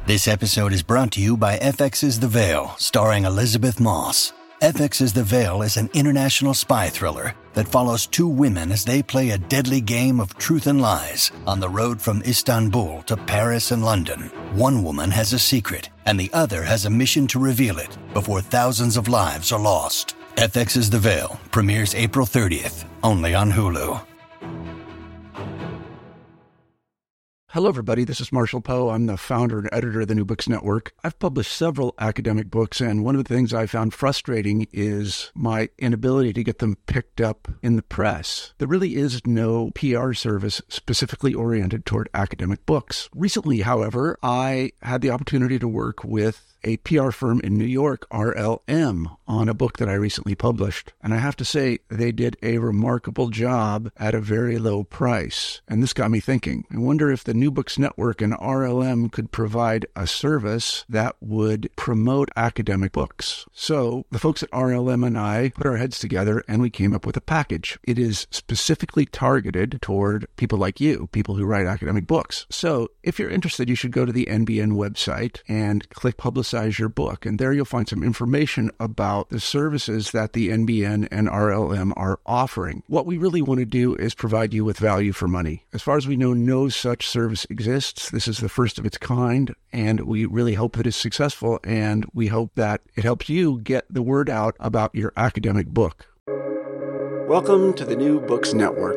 This episode is brought to you by FX's The Veil, starring Elizabeth Moss. FX's The Veil is an international spy thriller that follows two women as they play a deadly game of truth and lies on the road from Istanbul to Paris and London. One woman has a secret, and the other has a mission to reveal it before thousands of lives are lost. FX's The Veil premieres April 30th, only on Hulu. Hello, everybody. This is Marshall Poe. I'm the founder and editor of the New Books Network. I've published several academic books, and one of the things I found frustrating is my inability to get them picked up in the press. There really is no PR service specifically oriented toward academic books. Recently, however, I had the opportunity to work with a PR firm in New York, RLM, on a book that I recently published. And I have to say, they did a remarkable job at a very low price. And this got me thinking. I wonder if the New Books Network and RLM could provide a service that would promote academic books. So the folks at RLM and I put our heads together and we came up with a package. It is specifically targeted toward people like you, people who write academic books. So if you're interested, you should go to the NBN website and click Publicize Your Book. And there you'll find some information about the services that the NBN and RLM are offering. What we really want to do is provide you with value for money. As far as we know, no such service exists. This is the first of its kind, and we really hope it is successful, and we hope that it helps you get the word out about your academic book. Welcome to the New Books Network.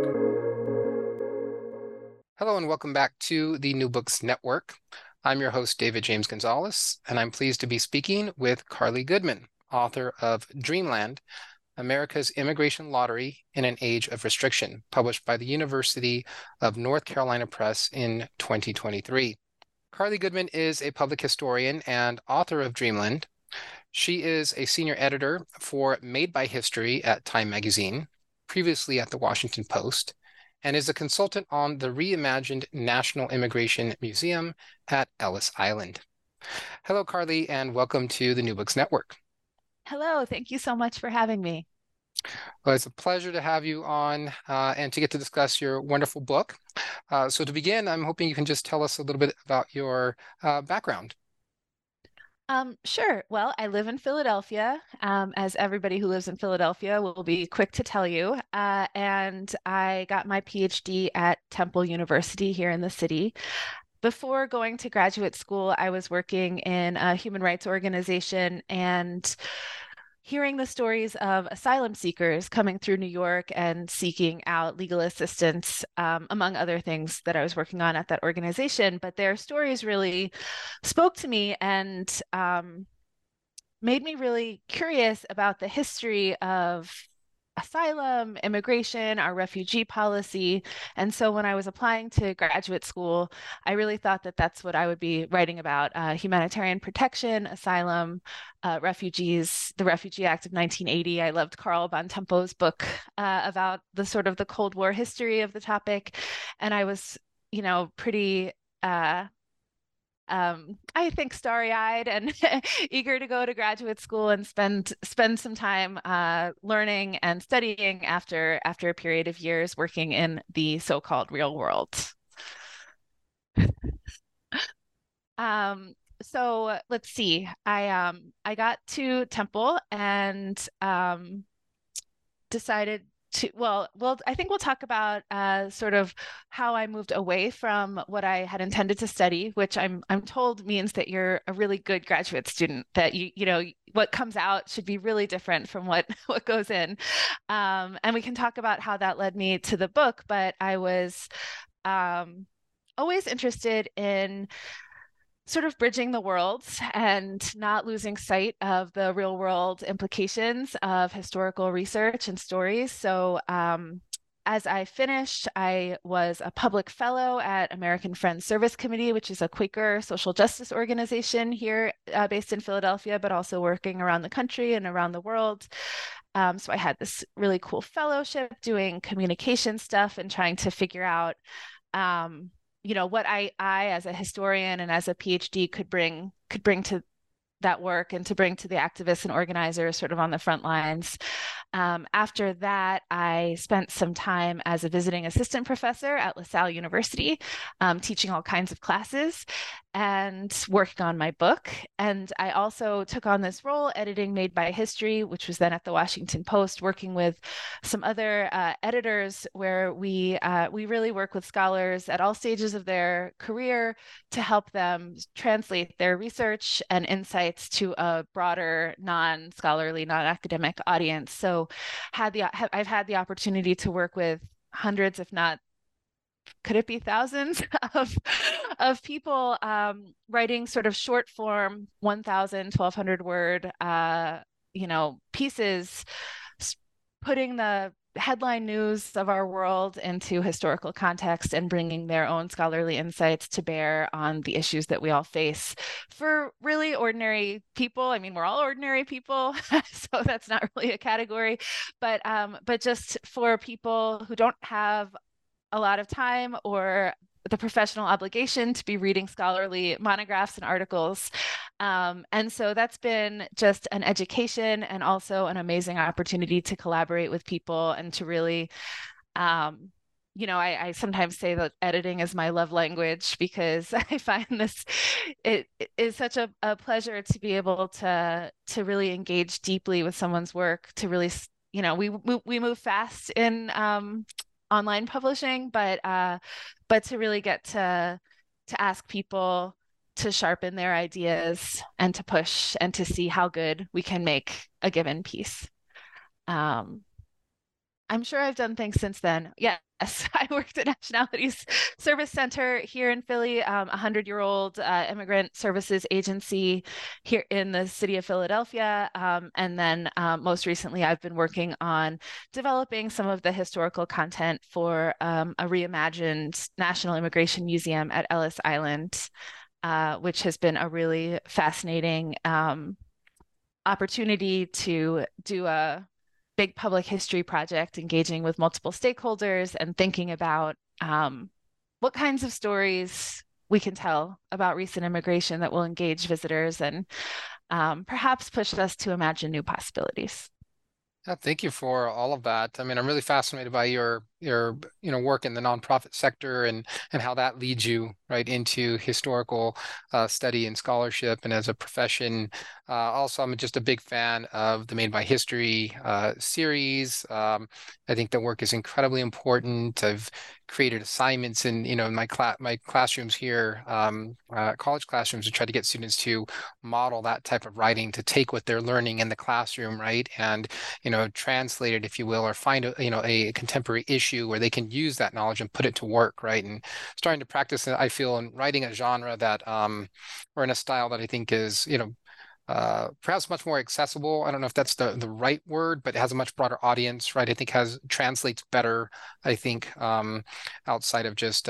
Hello and welcome back to the New Books Network. I'm your host, David James Gonzalez, and I'm pleased to be speaking with Carly Goodman, author of Dreamland, America's Immigration Lottery in an Age of Restriction, published by the University of North Carolina Press in 2023. Carly Goodman is a public historian and author of Dreamland. She is a senior editor for Made by History at Time Magazine, previously at the Washington Post, and is a consultant on the reimagined National Immigration Museum at Ellis Island. Hello, Carly, and welcome to the New Books Network. Hello, thank you so much for having me. Well, it's a pleasure to have you on and to get to discuss your wonderful book. So to begin, I'm hoping you can just tell us a little bit about your background. Sure. Well, I live in Philadelphia, as everybody who lives in Philadelphia will be quick to tell you. And I got my PhD at Temple University here in the city. Before going to graduate school, I was working in a human rights organization and hearing the stories of asylum seekers coming through New York and seeking out legal assistance, among other things that I was working on at that organization. But their stories really spoke to me and made me really curious about the history of asylum, immigration, our refugee policy. And so when I was applying to graduate school, I really thought that that's what I would be writing about: humanitarian protection, asylum, refugees, the Refugee Act of 1980. I loved Carl von Tempo's book about the sort of the Cold War history of the topic. And I was, pretty I think starry-eyed and eager to go to graduate school and spend some time learning and studying after a period of years working in the so-called real world. So let's see. I got to Temple and decided to, I think we'll talk about sort of how I moved away from what I had intended to study, which I'm told means that you're a really good graduate student, that what comes out should be really different from what goes in. And we can talk about how that led me to the book, but I was always interested in sort of bridging the worlds and not losing sight of the real world implications of historical research and stories. So as I finished, I was a public fellow at American Friends Service Committee, which is a Quaker social justice organization here based in Philadelphia, but also working around the country and around the world. So I had this really cool fellowship doing communication stuff and trying to figure out what I as a historian and as a PhD could bring to that work and to bring to the activists and organizers sort of on the front lines. After that, I spent some time as a visiting assistant professor at LaSalle University, teaching all kinds of classes. and working on my book. And I also took on this role editing Made by History, which was then at the Washington Post, working with some other editors where we really work with scholars at all stages of their career to help them translate their research and insights to a broader, non-scholarly, non-academic audience. So I've had the opportunity to work with hundreds, if not, could it be thousands of people writing sort of short form 1,000, 1,200 word pieces, putting the headline news of our world into historical context and bringing their own scholarly insights to bear on the issues that we all face for really ordinary people. I mean, we're all ordinary people, so that's not really a category, but just for people who don't have a lot of time or the professional obligation to be reading scholarly monographs and articles. And so that's been just an education and also an amazing opportunity to collaborate with people and to really, I sometimes say that editing is my love language because I find it is such a pleasure to be able to really engage deeply with someone's work, to really, we move fast in online publishing, but to really get to ask people to sharpen their ideas and to push and to see how good we can make a given piece. I'm sure I've done things since then. Yes, I worked at Nationalities Service Center here in Philly, 100-year-old immigrant services agency here in the city of Philadelphia. And then most recently, I've been working on developing some of the historical content for a reimagined National Immigration Museum at Ellis Island, which has been a really fascinating opportunity to do a big public history project, engaging with multiple stakeholders and thinking about what kinds of stories we can tell about recent immigration that will engage visitors and perhaps push us to imagine new possibilities. Yeah, thank you for all of that. I mean, I'm really fascinated by your work in the nonprofit sector and how that leads you right into historical study and scholarship and as a profession. Also, I'm just a big fan of the Made by History series. I think the work is incredibly important. I've created assignments in my classrooms here, college classrooms, to try to get students to model that type of writing, to take what they're learning in the classroom, right, and translate it, if you will, or find a contemporary issue where they can use that knowledge and put it to work, right, and starting to practice, I feel, in writing a genre that or in a style that I think is perhaps much more accessible. I don't know if that's the right word, but it has a much broader audience, right? I think translates better, I think, outside of just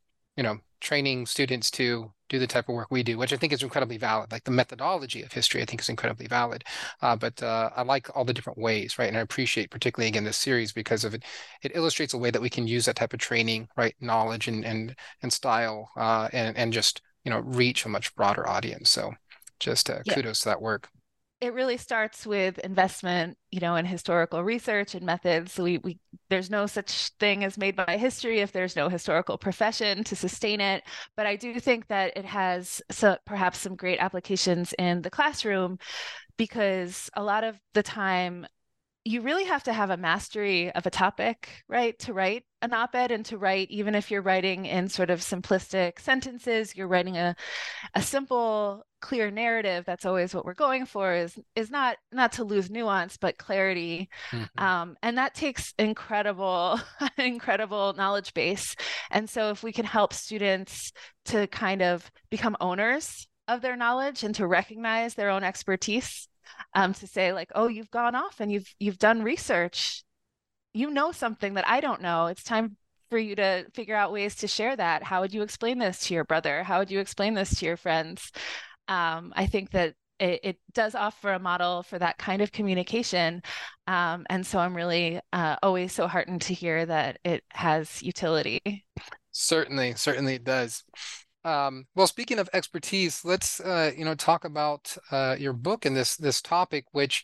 training students to do the type of work we do, which I think is incredibly valid. Like the methodology of history, I think is incredibly valid. But I like all the different ways, right? And I appreciate particularly, again, this series because of it. It illustrates a way that we can use that type of training, right? Knowledge and style and just, reach a much broader audience. So just kudos to that work. It really starts with investment, in historical research and methods. We there's no such thing as Made by History if there's no historical profession to sustain it. But I do think that it has perhaps some great applications in the classroom, because a lot of the time you really have to have a mastery of a topic, right, to write an op-ed, and to write, even if you're writing in sort of simplistic sentences, you're writing a simple, clear narrative. That's always what we're going for, is not to lose nuance, but clarity. Mm-hmm. And that takes incredible knowledge base. And so if we can help students to kind of become owners of their knowledge and to recognize their own expertise, to say like, oh, you've gone off and you've done research, something that I don't know. It's time for you to figure out ways to share that. How would you explain this to your brother? How would you explain this to your friends? I think that it does offer a model for that kind of communication. And so I'm really always so heartened to hear that it has utility. Certainly it does. Well, speaking of expertise, let's talk about your book and this topic, which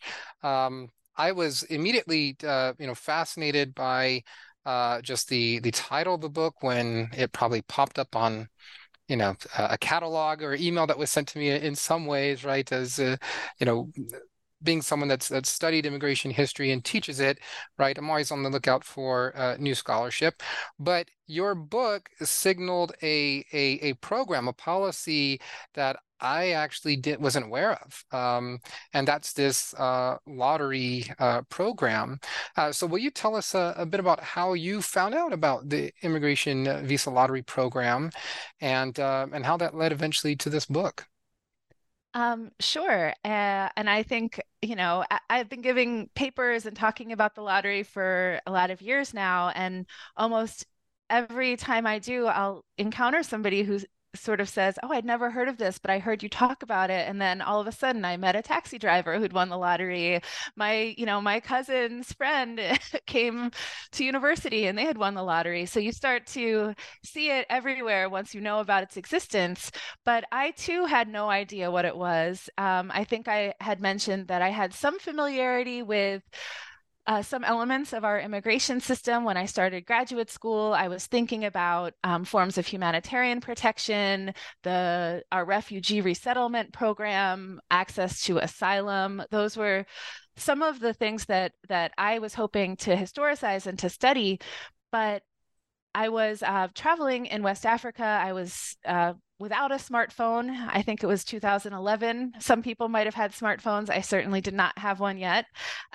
I was immediately fascinated by just the title of the book when it probably popped up on a catalog or email that was sent to me in some ways, right? As being someone that's studied immigration history and teaches it, right? I'm always on the lookout for new scholarship. But your book signaled a program, a policy that I actually wasn't aware of, and that's this lottery program. So will you tell us a bit about how you found out about the immigration visa lottery program, and how that led eventually to this book? Sure. And I think, I've been giving papers and talking about the lottery for a lot of years now. And almost every time I do, I'll encounter somebody who sort of says, "Oh, I'd never heard of this, but I heard you talk about it." And then all of a sudden I met a taxi driver who'd won the lottery. My cousin's friend came to university and they had won the lottery. So you start to see it everywhere once you know about its existence. But I too had no idea what it was. I think I had mentioned that I had some familiarity with some elements of our immigration system. When I started graduate school, I was thinking about forms of humanitarian protection, our refugee resettlement program, access to asylum. Those were some of the things that I was hoping to historicize and to study. But I was traveling in West Africa. I was without a smartphone. I think it was 2011. Some people might have had smartphones. I certainly did not have one yet.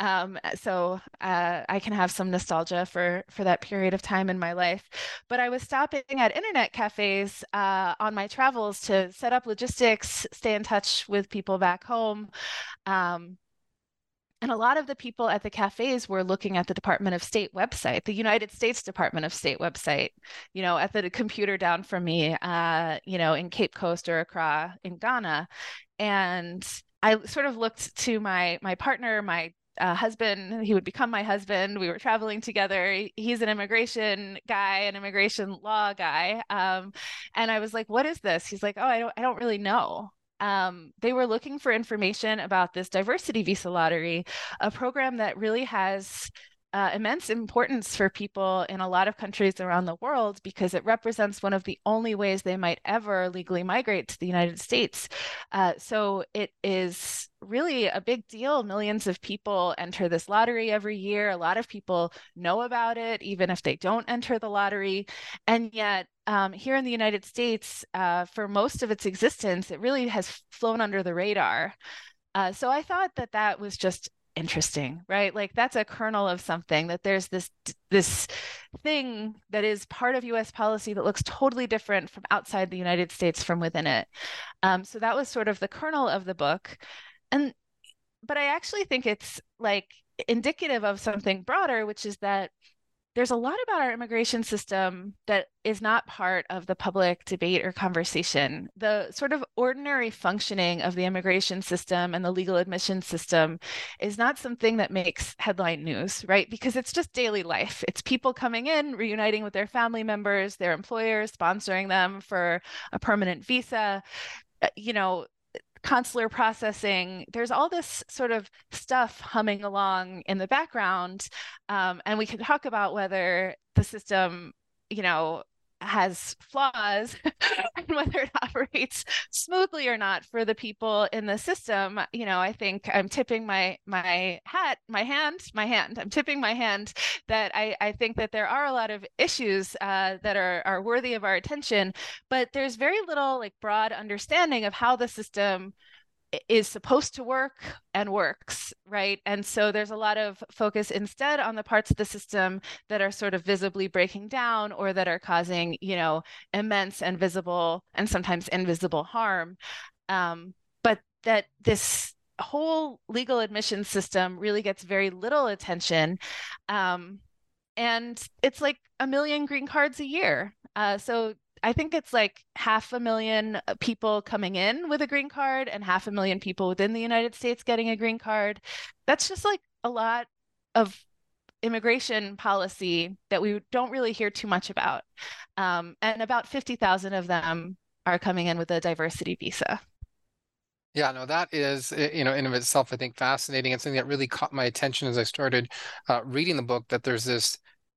So I can have some nostalgia for that period of time in my life. But I was stopping at internet cafes on my travels to set up logistics, stay in touch with people back home. And a lot of the people at the cafes were looking at the Department of State website, the United States Department of State website, at the computer down from me, in Cape Coast or Accra in Ghana. And I sort of looked to my partner, my husband. He would become my husband. We were traveling together. He's an immigration guy, an immigration law guy. And I was like, "What is this?" He's like, "Oh, I don't really know." They were looking for information about this diversity visa lottery, a program that really has immense importance for people in a lot of countries around the world because it represents one of the only ways they might ever legally migrate to the United States. So it is really a big deal. Millions of people enter this lottery every year. A lot of people know about it, even if they don't enter the lottery. And yet, here in the United States, for most of its existence, it really has flown under the radar. So I thought that was just interesting, right? Like that's a kernel of something, that there's this thing that is part of US policy that looks totally different from outside the United States from within it. So that was sort of the kernel of the book. But I actually think it's like indicative of something broader, which is that there's a lot about our immigration system that is not part of the public debate or conversation. The sort of ordinary functioning of the immigration system and the legal admission system is not something that makes headline news, right? Because it's just daily life. It's people coming in, reuniting with their family members, their employers, sponsoring them for a permanent visa, consular processing. There's all this sort of stuff humming along in the background. And we can talk about whether the system, has flaws and whether it operates smoothly or not for the people in the system. I think I'm tipping my hand. I'm tipping my hand that I think that there are a lot of issues that are worthy of our attention, but there's very little like broad understanding of how the system is supposed to work and works, right? And so there's a lot of focus instead on the parts of the system that are sort of visibly breaking down or that are causing, immense and visible and sometimes invisible harm. But that this whole legal admission system really gets very little attention. And it's like 1 million green cards a year. So I think it's like 500,000 people coming in with a green card and 500,000 people within the United States getting a green card. That's just like a lot of immigration policy that we don't really hear too much about. And about 50,000 of them are coming in with a diversity visa. Yeah, no, that is, in of itself, I think fascinating, and something that really caught my attention as I started reading the book, that there's this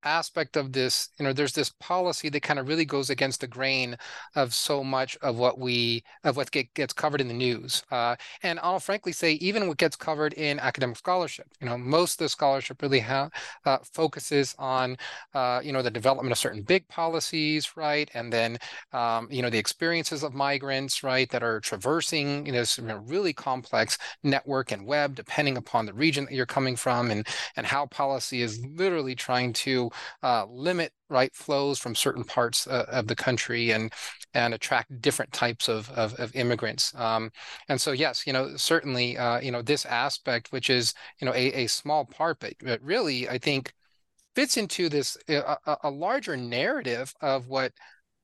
aspect of this, there's this policy that kind of really goes against the grain of so much of what gets covered in the news. And I'll frankly say, even what gets covered in academic scholarship, most of the scholarship really focuses on, the development of certain big policies, right? And then, the experiences of migrants, right, that are traversing, this really complex network and web, depending upon the region that you're coming from, and how policy is literally trying to limit flows from certain parts of the country, and attract different types of immigrants. And so yes, certainly this aspect, which is a small part, but really I think fits into this a larger narrative of what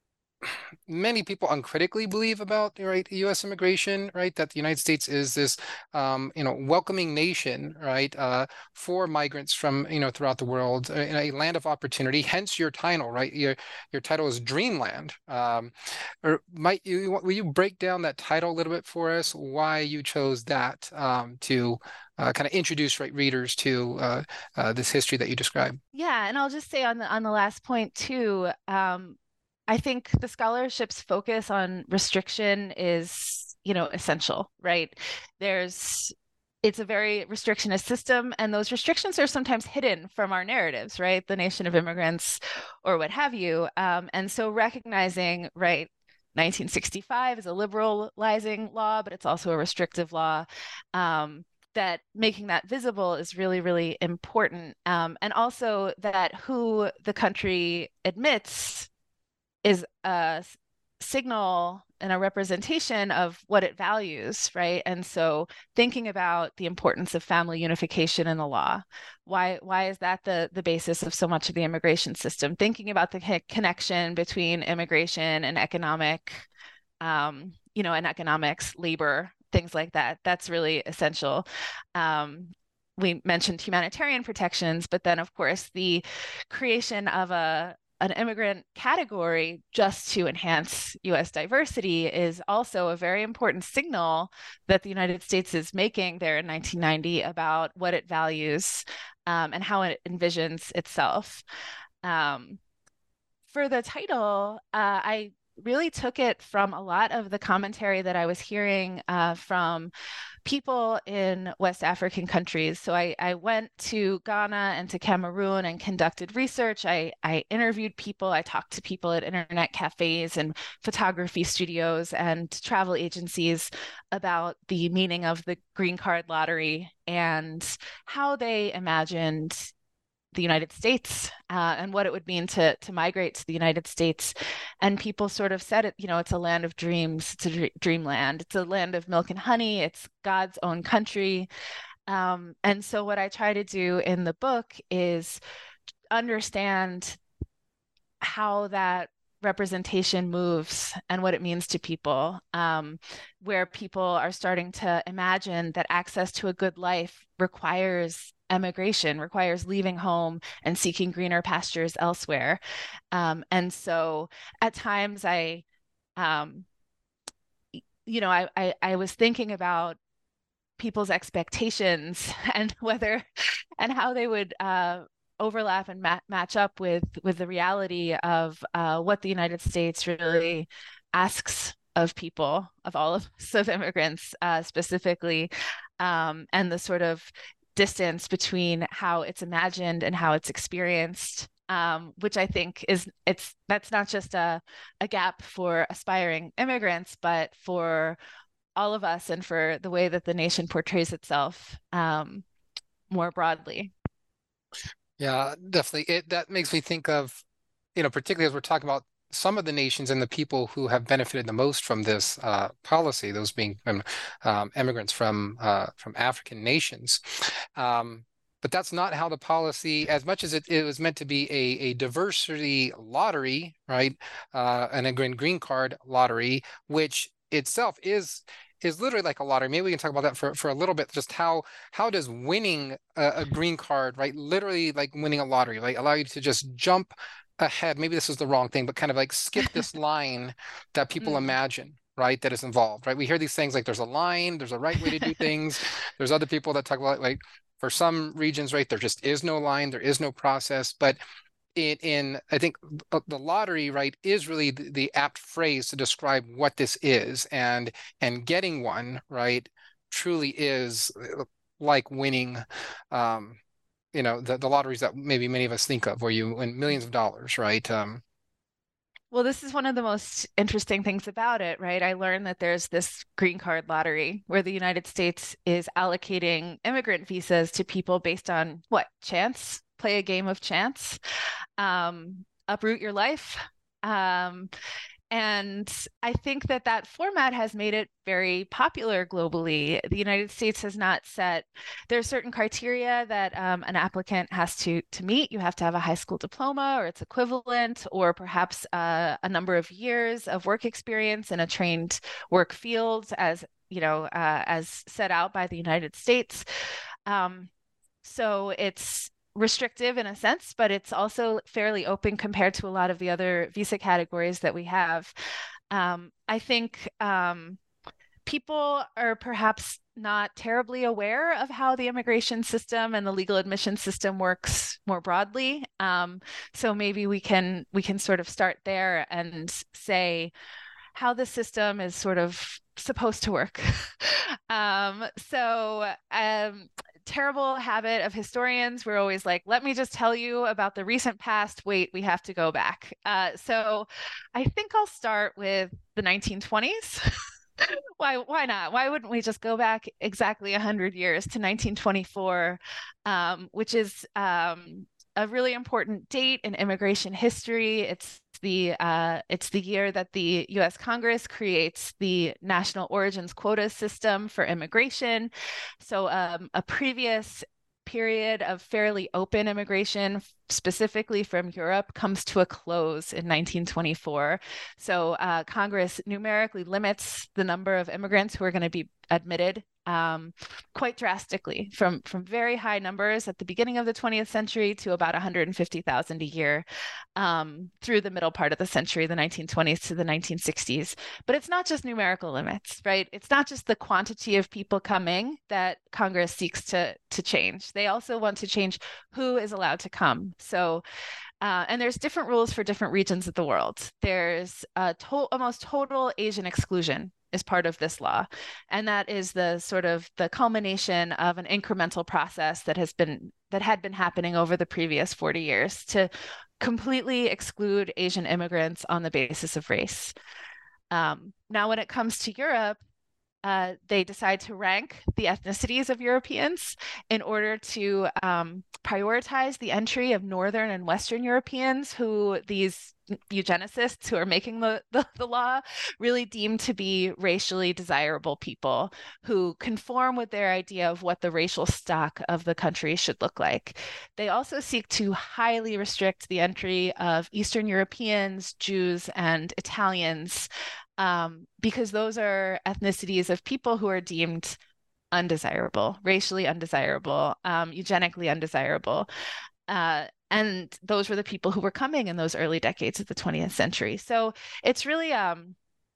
many people uncritically believe about, right, U.S. immigration, right, that the United States is this welcoming nation, right, for migrants from throughout the world, in a land of opportunity. Hence your title, right? Your title is Dreamland. Or will you break down that title a little bit for us? Why you chose that to kind of introduce readers to this history that you described? Yeah, and I'll just say on the last point too. I think the scholarship's focus on restriction is, essential, right? It's a very restrictionist system, and those restrictions are sometimes hidden from our narratives, right? The nation of immigrants or what have you. And so recognizing, right, 1965 is a liberalizing law, but it's also a restrictive law. That making that visible is really, really important. And also that who the country admits is a signal and a representation of what it values, right? And so thinking about the importance of family unification in the law, why is that the basis of so much of the immigration system? Thinking about the connection between immigration and economic, and economics, labor, things like that. That's really essential. We mentioned humanitarian protections, but then of course the creation of an immigrant category just to enhance U.S. diversity is also a very important signal that the United States is making there in 1990 about what it values and how it envisions itself. For the title, I really took it from a lot of the commentary that I was hearing from people in West African countries. So I went to Ghana and to Cameroon and conducted research. I interviewed people. I talked to people at internet cafes and photography studios and travel agencies about the meaning of the green card lottery and how they imagined the United States and what it would mean to migrate to the United States. And people sort of said it, it's a land of dreams, it's a dreamland, it's a land of milk and honey, it's God's own country. And so what I try to do in the book is understand how that representation moves and what it means to people, where people are starting to imagine that access to a good life requires emigration, requires leaving home and seeking greener pastures elsewhere. And so at times I was thinking about people's expectations and how they would overlap and match up with the reality of what the United States really asks of people, of all of us, of immigrants specifically, and the sort of distance between how it's imagined and how it's experienced, which I think that's not just a gap for aspiring immigrants, but for all of us and for the way that the nation portrays itself more broadly. Yeah, definitely. That makes me think of, particularly as we're talking about some of the nations and the people who have benefited the most from this policy, those being immigrants from African nations. But that's not how the policy, as much as it was meant to be a diversity lottery, right? And a green card lottery, which itself is literally like a lottery. Maybe we can talk about that for a little bit. Just how does winning a green card, right? Literally like winning a lottery, like allow you to just jump ahead. Maybe this is the wrong thing, but kind of like skip this line that people imagine, right? That is involved, right? We hear these things like there's a line, there's a right way to do things. There's other people that talk about like for some regions, right? There just is no line, there is no process, but in I think the lottery, right, is really the apt phrase to describe what this is, and getting one, right, truly is like winning, the lotteries that maybe many of us think of, where you win millions of dollars, right? Well, this is one of the most interesting things about it, right? I learned that there's this green card lottery where the United States is allocating immigrant visas to people based on what? Chance? Play a game of chance? Uproot your life? And I think that that format has made it very popular globally. The United States has not set, there are certain criteria that an applicant has to meet. You have to have a high school diploma or its equivalent, or perhaps a number of years of work experience in a trained work field, as as set out by the United States. So it's restrictive in a sense, but it's also fairly open compared to a lot of the other visa categories that we have. I think people are perhaps not terribly aware of how the immigration system and the legal admission system works more broadly. So maybe we can sort of start there and say how the system is sort of supposed to work. Terrible habit of historians. We're always like, let me just tell you about the recent past. Wait, we have to go back. So I think I'll start with the 1920s. Why not? Why wouldn't we just go back exactly 100 years to 1924, which is a really important date in immigration history. It's the year that the U.S. Congress creates the National Origins Quota System for immigration. So a previous period of fairly open immigration, specifically from Europe, comes to a close in 1924. So Congress numerically limits the number of immigrants who are going to be admitted quite drastically, from very high numbers at the beginning of the 20th century to about 150,000 a year through the middle part of the century, the 1920s to the 1960s. But it's not just numerical limits, right? It's not just the quantity of people coming that Congress seeks to change. They also want to change who is allowed to come. So and there's different rules for different regions of the world. There's almost total Asian exclusion is part of this law. And that is the sort of the culmination of an incremental process that had been happening over the previous 40 years to completely exclude Asian immigrants on the basis of race. Now, when it comes to Europe, they decide to rank the ethnicities of Europeans in order to prioritize the entry of Northern and Western Europeans, who these eugenicists who are making the law really deem to be racially desirable people who conform with their idea of what the racial stock of the country should look like. They also seek to highly restrict the entry of Eastern Europeans, Jews, and Italians, because those are ethnicities of people who are deemed undesirable, racially undesirable, eugenically undesirable. And those were the people who were coming in those early decades of the 20th century. So it's really an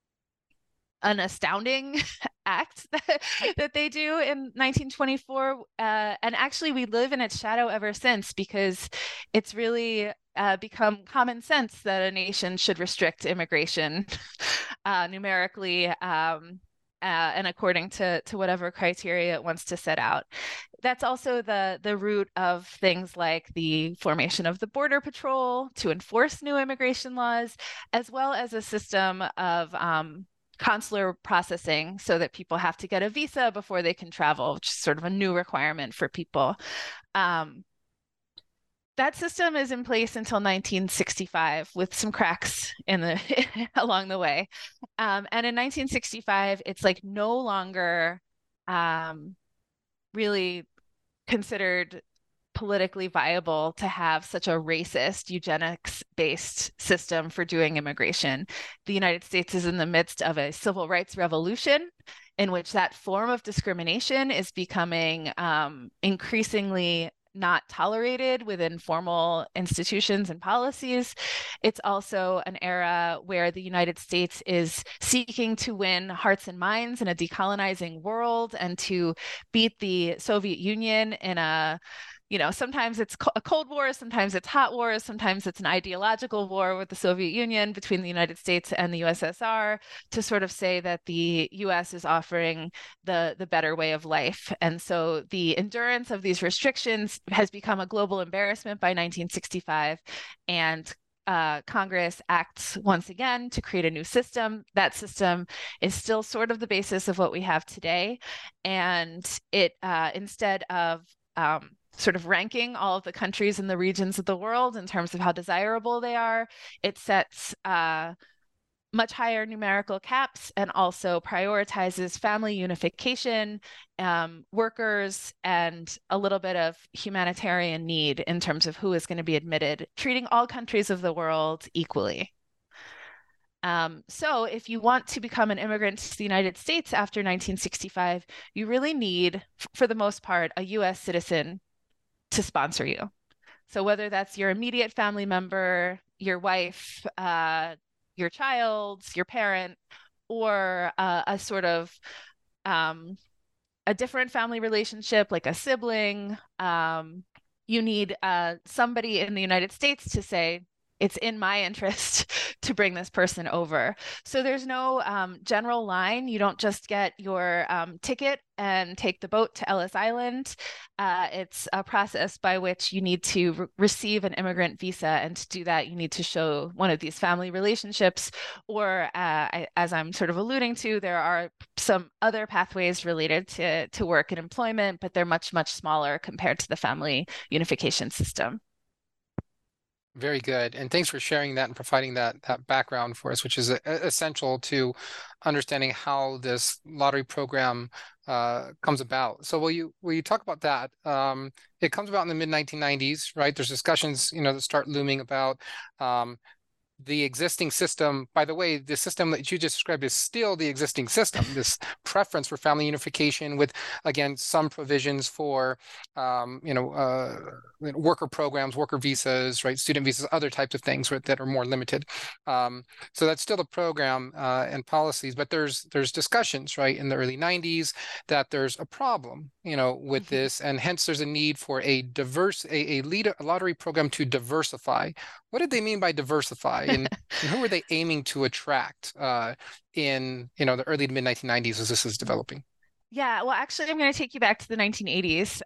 astounding act that they do in 1924. And actually, we live in its shadow ever since, because it's really become common sense that a nation should restrict immigration numerically and according to whatever criteria it wants to set out. That's also the root of things like the formation of the Border Patrol to enforce new immigration laws, as well as a system of consular processing so that people have to get a visa before they can travel, which is sort of a new requirement for people. That system is in place until 1965 with some cracks along the way. And in 1965, it's like no longer really considered politically viable to have such a racist, eugenics-based system for doing immigration. The United States is in the midst of a civil rights revolution in which that form of discrimination is becoming increasingly not tolerated within formal institutions and policies. It's also an era where the United States is seeking to win hearts and minds in a decolonizing world and to beat the Soviet Union in a sometimes it's a Cold War, sometimes it's hot wars, sometimes it's an ideological war with the Soviet Union between the United States and the USSR, to sort of say that the US is offering the better way of life. And so the endurance of these restrictions has become a global embarrassment by 1965. And Congress acts once again to create a new system. That system is still sort of the basis of what we have today. And it, instead of sort of ranking all of the countries and the regions of the world in terms of how desirable they are, it sets much higher numerical caps and also prioritizes family unification, workers, and a little bit of humanitarian need in terms of who is going to be admitted, treating all countries of the world equally. So if you want to become an immigrant to the United States after 1965, you really need, for the most part, a US citizen to sponsor you. So whether that's your immediate family member, your wife, your child, your parent, or a sort of a different family relationship, like a sibling, you need somebody in the United States to say, it's in my interest to bring this person over. So there's no general line. You don't just get your ticket and take the boat to Ellis Island. It's a process by which you need to receive an immigrant visa. And to do that, you need to show one of these family relationships, or as I'm sort of alluding to, there are some other pathways related to work and employment, but they're much, much smaller compared to the family unification system. Very good. And thanks for sharing that and providing that background for us, which is essential to understanding how this lottery program comes about. So will you talk about that? It comes about in the mid-1990s, right? There's discussions, that start looming about the existing system. By the way, the system that you just described is still the existing system, this preference for family unification with, again, some provisions for, worker programs, worker visas, right, student visas, other types of things that are more limited. So that's still the program and policies, but there's discussions, right, in the early 90s that there's a problem, with this, and hence there's a need for a lottery program to diversify. What did they mean by diversify, and who were they aiming to attract in the early to mid 1990s as this is developing? Yeah, well, actually, I'm going to take you back to the 1980s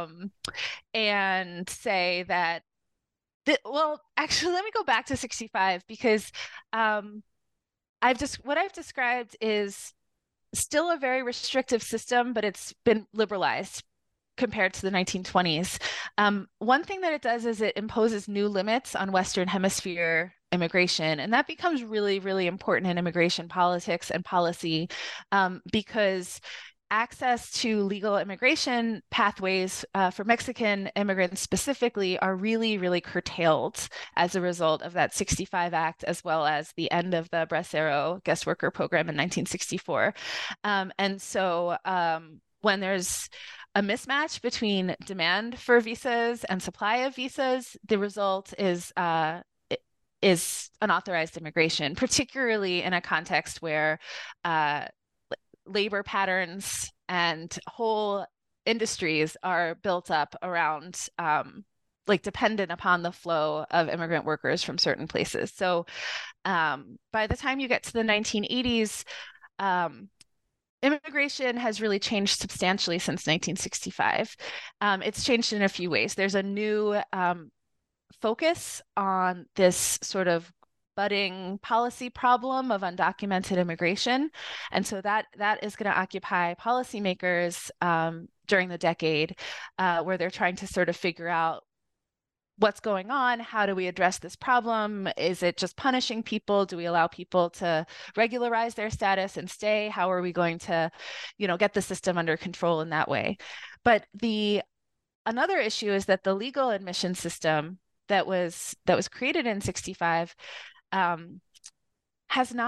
and say that, well, actually, let me go back to 65, because what I've described is still a very restrictive system, but it's been liberalized compared to the 1920s. One thing that it does is it imposes new limits on Western Hemisphere immigration, and that becomes really, really important in immigration politics and policy, because access to legal immigration pathways for Mexican immigrants specifically are really, really curtailed as a result of that 65 Act, as well as the end of the Bracero guest worker program in 1964. And so when there's a mismatch between demand for visas and supply of visas, the result is unauthorized immigration, particularly in a context where labor patterns and whole industries are built up around dependent upon the flow of immigrant workers from certain places. So by the time you get to the 1980s, immigration has really changed substantially since 1965. It's changed in a few ways. There's a new focus on this sort of budding policy problem of undocumented immigration. And so that is going to occupy policymakers during the decade, where they're trying to sort of figure out what's going on. How do we address this problem? Is it just punishing people? Do we allow people to regularize their status and stay? How are we going to, get the system under control in that way? But another issue is that the legal admission system that was created in 65 has not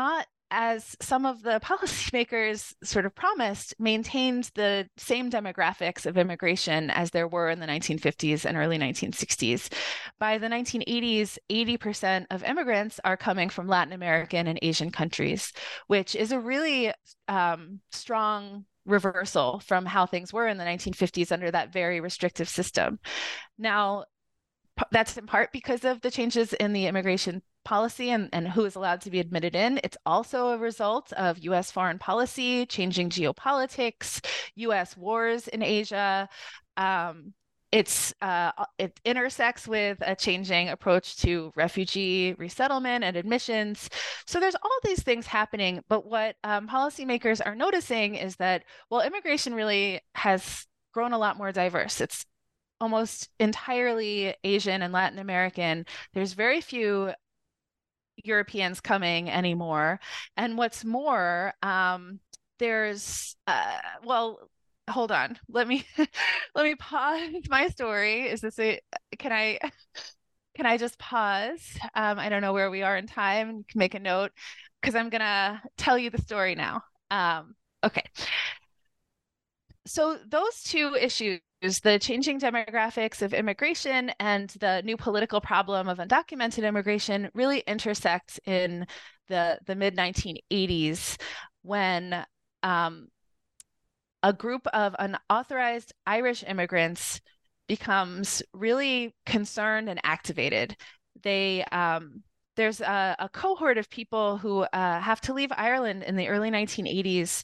as some of the policymakers sort of promised, maintained the same demographics of immigration as there were in the 1950s and early 1960s. By the 1980s, 80% of immigrants are coming from Latin American and Asian countries, which is a really strong reversal from how things were in the 1950s under that very restrictive system. Now, that's in part because of the changes in the immigration policy and who is allowed to be admitted in. It's also a result of U.S. foreign policy, changing geopolitics, U.S. wars in Asia. It intersects with a changing approach to refugee resettlement and admissions. So there's all these things happening. But what policymakers are noticing is that, well, immigration really has grown a lot more diverse. It's almost entirely Asian and Latin American. There's very few Europeans coming anymore. And what's more, there's hold on. Let me pause my story. Can I just pause? I don't know where we are in time. You can make a note because I'm gonna tell you the story now. Okay. So those two issues, the changing demographics of immigration and the new political problem of undocumented immigration, really intersect in the mid-1980s when a group of unauthorized Irish immigrants becomes really concerned and activated. There's a cohort of people who have to leave Ireland in the early 1980s.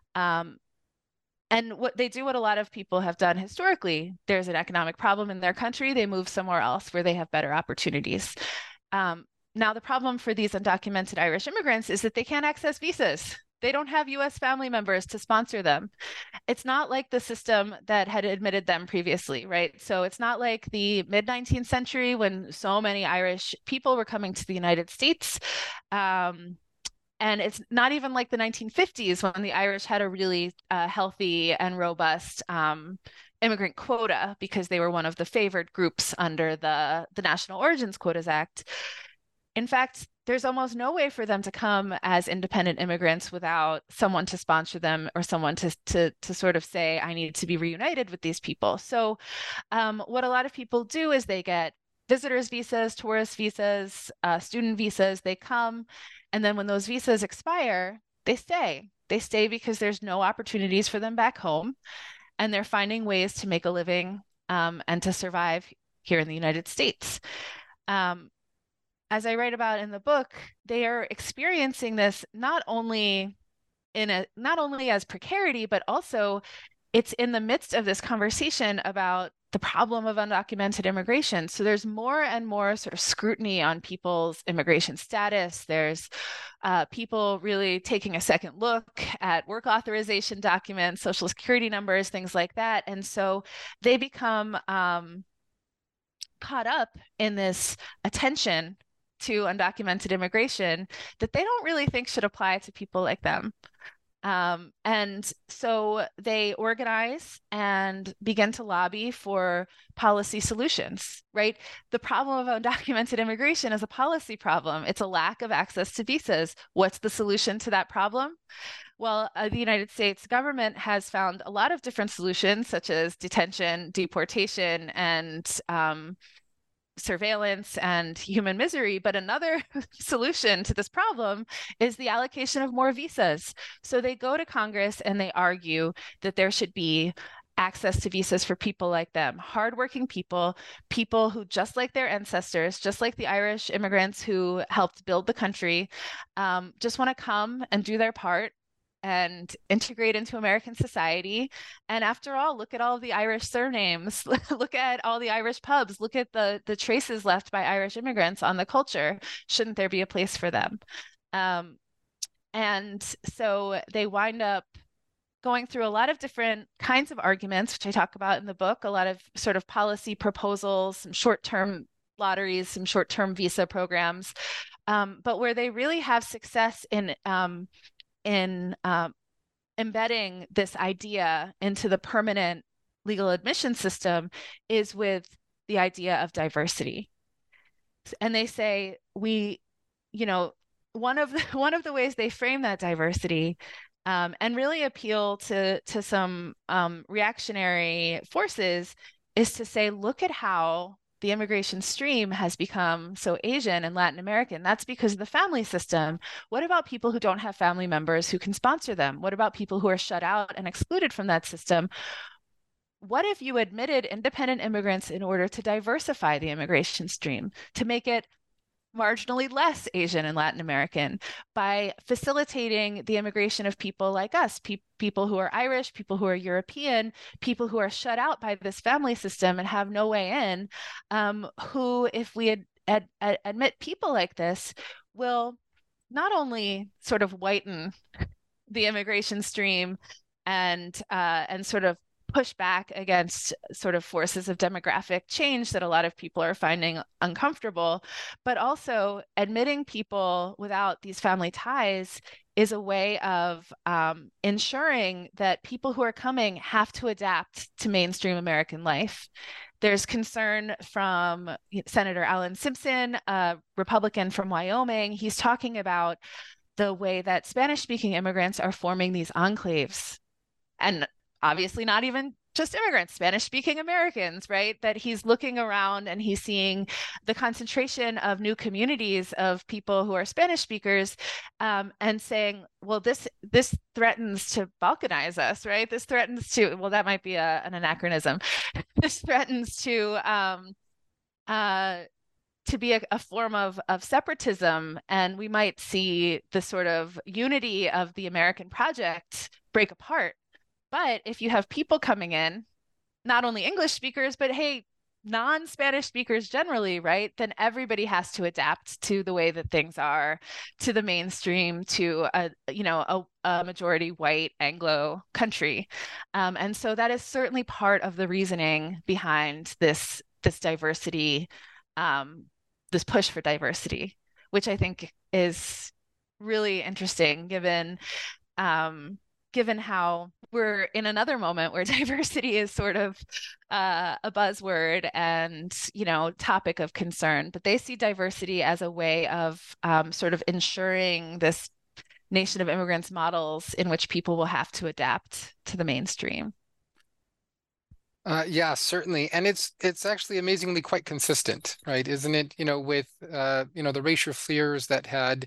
And what a lot of people have done historically. There's an economic problem in their country. They move somewhere else where they have better opportunities. Now, the problem for these undocumented Irish immigrants is that they can't access visas. They don't have U.S. family members to sponsor them. It's not like the system that had admitted them previously, right? So it's not like the mid-19th century when so many Irish people were coming to the United States. And it's not even like the 1950s when the Irish had a really healthy and robust immigrant quota because they were one of the favored groups under the National Origins Quotas Act. In fact, there's almost no way for them to come as independent immigrants without someone to sponsor them or someone to sort of say, I need to be reunited with these people. So what a lot of people do is they get visitors visas, tourist visas, student visas. They come, and then when those visas expire, they stay. They stay because there's no opportunities for them back home, and they're finding ways to make a living and to survive here in the United States. As I write about in the book, they are experiencing this not only as precarity, but also it's in the midst of this conversation about the problem of undocumented immigration. So there's more and more sort of scrutiny on people's immigration status. There's people really taking a second look at work authorization documents, social security numbers, things like that. And so they become caught up in this attention to undocumented immigration that they don't really think should apply to people like them. And so they organize and begin to lobby for policy solutions, right? The problem of undocumented immigration is a policy problem. It's a lack of access to visas. What's the solution to that problem? Well, the United States government has found a lot of different solutions, such as detention, deportation, and surveillance and human misery. But another solution to this problem is the allocation of more visas. So they go to Congress and they argue that there should be access to visas for people like them, hardworking people, people who, just like their ancestors, just like the Irish immigrants who helped build the country, just want to come and do their part and integrate into American society. And after all, look at all of the Irish surnames, look at all the Irish pubs, look at the traces left by Irish immigrants on the culture. Shouldn't there be a place for them? And so they wind up going through a lot of different kinds of arguments, which I talk about in the book, a lot of sort of policy proposals, some short-term lotteries, some short-term visa programs, but where they really have success in embedding this idea into the permanent legal admission system is with the idea of diversity. And they say, one of the ways they frame that diversity and really appeal to some reactionary forces is to say, look at how the immigration stream has become so Asian and Latin American. That's because of the family system. What about people who don't have family members who can sponsor them? What about people who are shut out and excluded from that system? What if you admitted independent immigrants in order to diversify the immigration stream, to make it marginally less Asian and Latin American, by facilitating the immigration of people like us, people who are Irish, people who are European, people who are shut out by this family system and have no way in, who, if we admit people like this, will not only sort of whiten the immigration stream and sort of push back against sort of forces of demographic change that a lot of people are finding uncomfortable, but also admitting people without these family ties is a way of ensuring that people who are coming have to adapt to mainstream American life. There's concern from Senator Alan Simpson, a Republican from Wyoming. He's talking about the way that Spanish-speaking immigrants are forming these enclaves, and obviously not even just immigrants, Spanish-speaking Americans, right? That he's looking around and he's seeing the concentration of new communities of people who are Spanish speakers, and saying, well, this threatens to balkanize us, right? This threatens to, well, that might be an anachronism. This threatens to be a form of separatism, and we might see the sort of unity of the American project break apart. But if you have people coming in, not only English speakers, but hey, non-Spanish speakers generally, right? Then everybody has to adapt to the way that things are, to the mainstream, to a majority white Anglo country. And so that is certainly part of the reasoning behind this diversity, this push for diversity, which I think is really interesting given how we're in another moment where diversity is sort of a buzzword and, topic of concern, but they see diversity as a way of sort of ensuring this nation of immigrants models in which people will have to adapt to the mainstream. Yeah, certainly. And it's actually amazingly quite consistent, right? Isn't it? With the racial fears that had,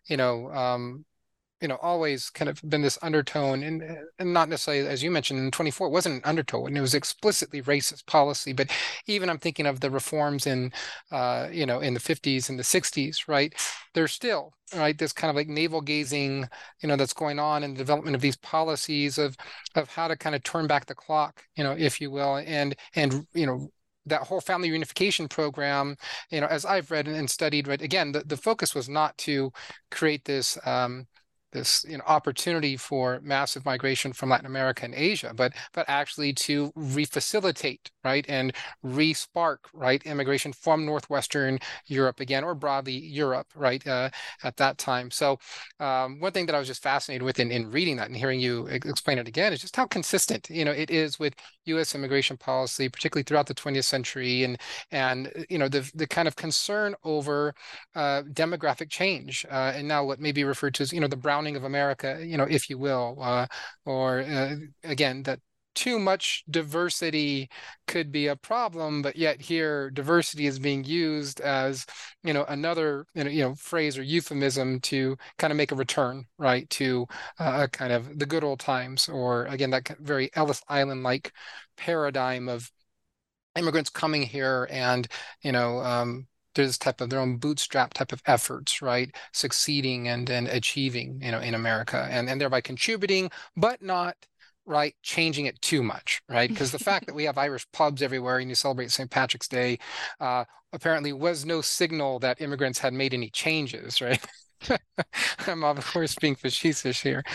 always kind of been this undertone, and not necessarily, as you mentioned, in 24, it wasn't an undertone, and it was explicitly racist policy. But even I'm thinking of the reforms in the 50s and the 60s, right? There's still, right, this kind of like navel gazing, that's going on in the development of these policies of how to kind of turn back the clock, if you will, and that whole family reunification program, as I've read and studied, right, again, the focus was not to create this opportunity for massive migration from Latin America and Asia, but actually to refacilitate, right, and re-spark, right, immigration from Northwestern Europe again, or broadly Europe, right, at that time. So one thing that I was just fascinated with in reading that and hearing you explain it again is just how consistent, it is with U.S. immigration policy, particularly throughout the 20th century, and the kind of concern over demographic change, and now what may be referred to as, the browning of America, if you will, or again, that too much diversity could be a problem, but yet here diversity is being used as, another, phrase or euphemism to kind of make a return, right, to kind of the good old times, or again, that very Ellis Island-like paradigm of immigrants coming here and, there's type of their own bootstrap type of efforts, right? Succeeding and achieving, in America, and thereby contributing, but not, right, changing it too much, right? Because the fact that we have Irish pubs everywhere and you celebrate St. Patrick's Day apparently was no signal that immigrants had made any changes, right? I'm of course being facetious here,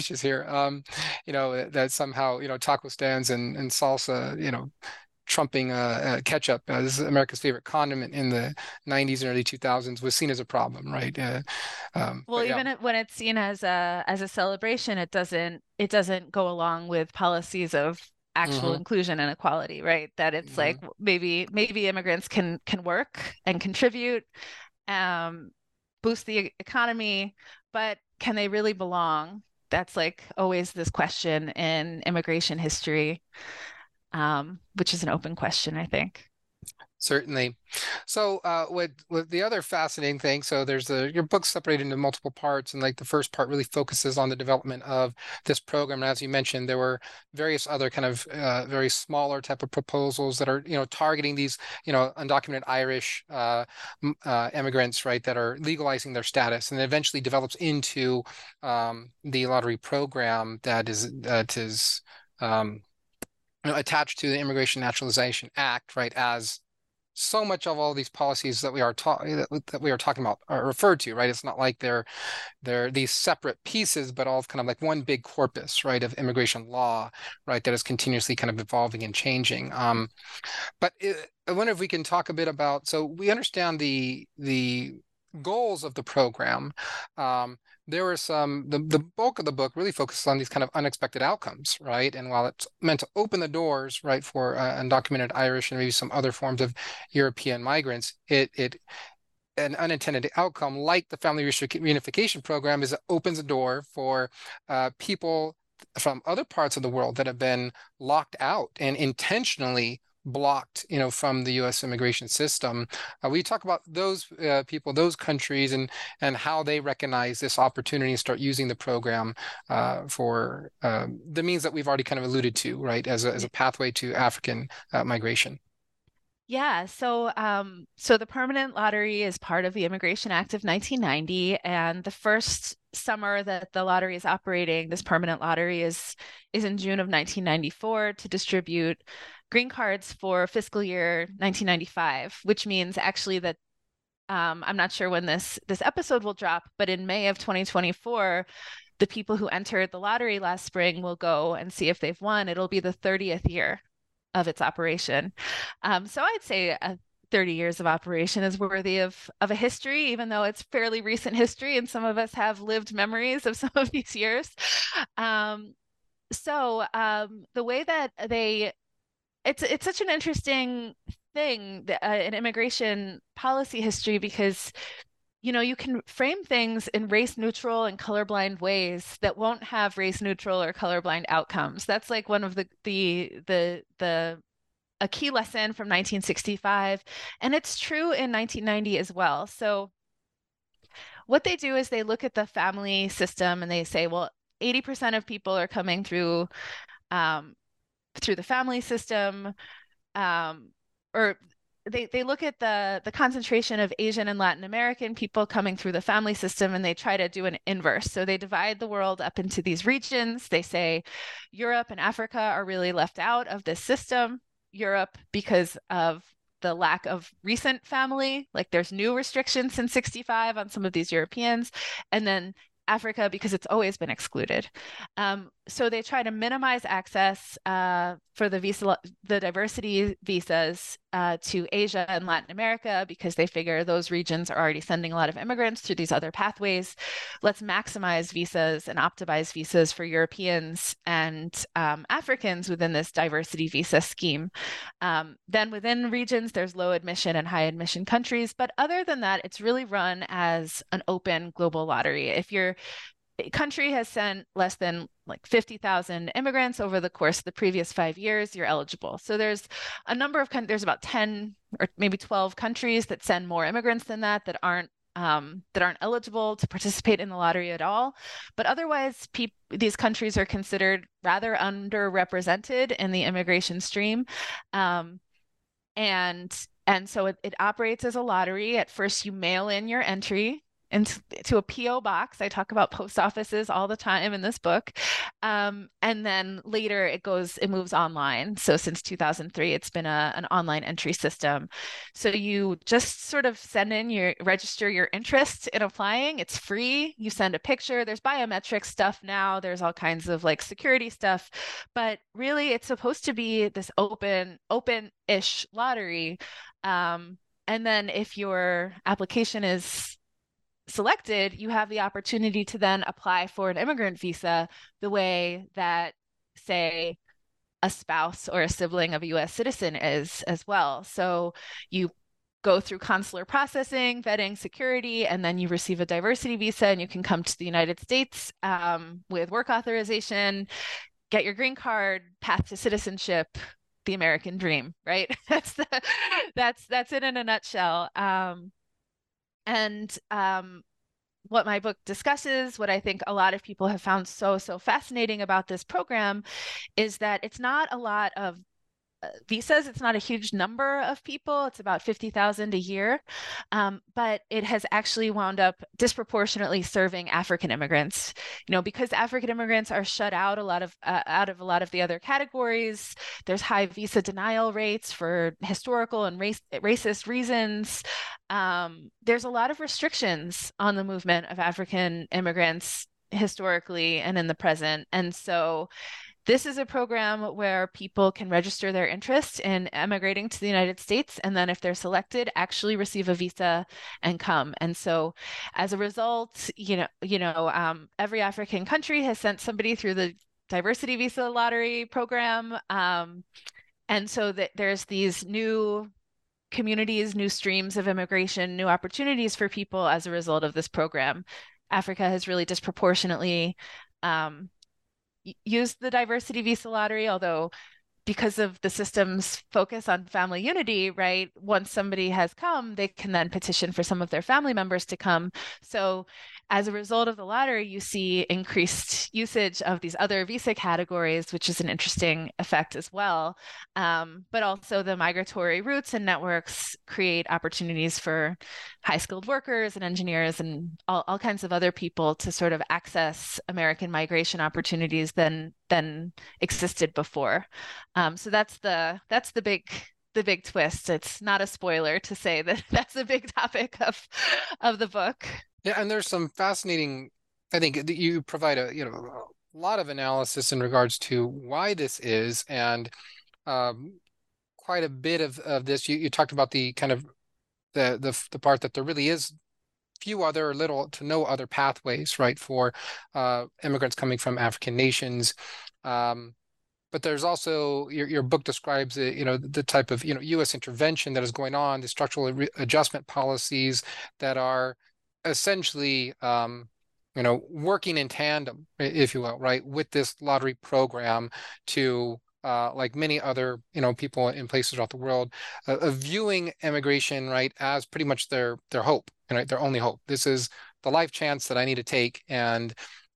that somehow, taco stands and salsa, trumping ketchup as America's favorite condiment in the 90s and early 2000s was seen as a problem, right? Well, even when it's seen as a celebration, it doesn't go along with policies of actual inclusion and equality, right? That it's like maybe immigrants can work and contribute, boost the economy, but can they really belong? That's like always this question in immigration history, which is an open question, I think. Certainly. So with the other fascinating thing, so there's your book's separated into multiple parts, and like the first part really focuses on the development of this program. And as you mentioned, there were various other kind of very smaller type of proposals that are, targeting these, undocumented Irish immigrants, right, that are legalizing their status, and eventually develops into the lottery program that is attached to the Immigration Naturalization Act, right, as so much of all these policies that we are talking about are referred to, right? It's not like they're these separate pieces, but all of kind of like one big corpus, right, of immigration law, right, that is continuously kind of evolving and changing. But I wonder if we can talk a bit about, so we understand the goals of the program. There were the bulk of the book really focuses on these kind of unexpected outcomes, right? And while it's meant to open the doors, right, for undocumented Irish and maybe some other forms of European migrants, an unintended outcome like the Family Reunification Program is it opens a door for people from other parts of the world that have been locked out and intentionally blocked, from the U.S. immigration system. We talk about those people, those countries, and how they recognize this opportunity and start using the program for the means that we've already kind of alluded to, right, as a pathway to African migration. Yeah, so the permanent lottery is part of the Immigration Act of 1990, and the first summer that the lottery is operating, this permanent lottery is in June of 1994 to distribute green cards for fiscal year 1995, which means actually that I'm not sure when this episode will drop, but in May of 2024, the people who entered the lottery last spring will go and see if they've won. It'll be the 30th year of its operation. So I'd say 30 years of operation is worthy of a history, even though it's fairly recent history, and some of us have lived memories of some of these years. So the way that it's such an interesting thing in immigration policy history, because you can frame things in race neutral and colorblind ways that won't have race neutral or colorblind outcomes. That's like one of a key lesson from 1965, and it's true in 1990 as well. So what they do is they look at the family system and they say, well, 80% of people are coming through the family system, or they look at the concentration of Asian and Latin American people coming through the family system, and they try to do an inverse. So they divide the world up into these regions. They say Europe and Africa are really left out of this system. Europe, because of the lack of recent family, like there's new restrictions since 65 on some of these Europeans, and then Africa because it's always been excluded. So they try to minimize access for the diversity visas to Asia and Latin America, because they figure those regions are already sending a lot of immigrants through these other pathways. Let's maximize visas and optimize visas for Europeans and Africans within this diversity visa scheme. Then within regions, there's low admission and high admission countries. But other than that, it's really run as an open global lottery. If your country has sent less than like 50,000 immigrants over the course of the previous 5 years, you're eligible. So there's a number of there's about 10 or maybe 12 countries that send more immigrants than that aren't eligible to participate in the lottery at all. But otherwise, these countries are considered rather underrepresented in the immigration stream. And so it operates as a lottery. At first, you mail in your entry into a PO box. I talk about post offices all the time in this book. And then later it moves online. So since 2003, it's been an online entry system. So you just sort of register your interest in applying. It's free. You send a picture. There's biometric stuff now. There's all kinds of like security stuff, but really it's supposed to be this open-ish lottery. And then if your application is selected, you have the opportunity to then apply for an immigrant visa the way that, say, a spouse or a sibling of a U.S. citizen is as well. So you go through consular processing, vetting, security, and then you receive a diversity visa and you can come to the United States with work authorization, get your green card, path to citizenship, the American dream, right? That's it in a nutshell. What my book discusses, what I think a lot of people have found so fascinating about this program, is that it's not a lot of visas. It's not a huge number of people. It's about 50,000 a year. But it has actually wound up disproportionately serving African immigrants, because African immigrants are shut out out of a lot of the other categories. There's high visa denial rates for historical and racist reasons. There's a lot of restrictions on the movement of African immigrants historically and in the present. And so this is a program where people can register their interest in emigrating to the United States, and then if they're selected, actually receive a visa and come. And so, as a result, every African country has sent somebody through the diversity visa lottery program, and so there's these new communities, new streams of immigration, new opportunities for people as a result of this program. Africa has really disproportionately used the diversity visa lottery, although because of the system's focus on family unity, right? Once somebody has come, they can then petition for some of their family members to come. So as a result of the lottery, you see increased usage of these other visa categories, which is an interesting effect as well. But also the migratory routes and networks create opportunities for high-skilled workers and engineers and all kinds of other people to sort of access American migration opportunities than existed before. So that's the big twist. It's not a spoiler to say that that's a big topic of the book. Yeah, and there's some fascinating, I think you provide a lot of analysis in regards to why this is, and quite a bit of this. You talked about the kind of the part that there really is little to no other pathways, right, for immigrants coming from African nations. But there's also your book describes the type of U.S. intervention that is going on, the structural adjustment policies that are essentially working in tandem, if you will, right, with this lottery program to like many other people in places throughout the world, viewing immigration, right, as pretty much their hope, right, their only hope. This is the life chance that I need to take, and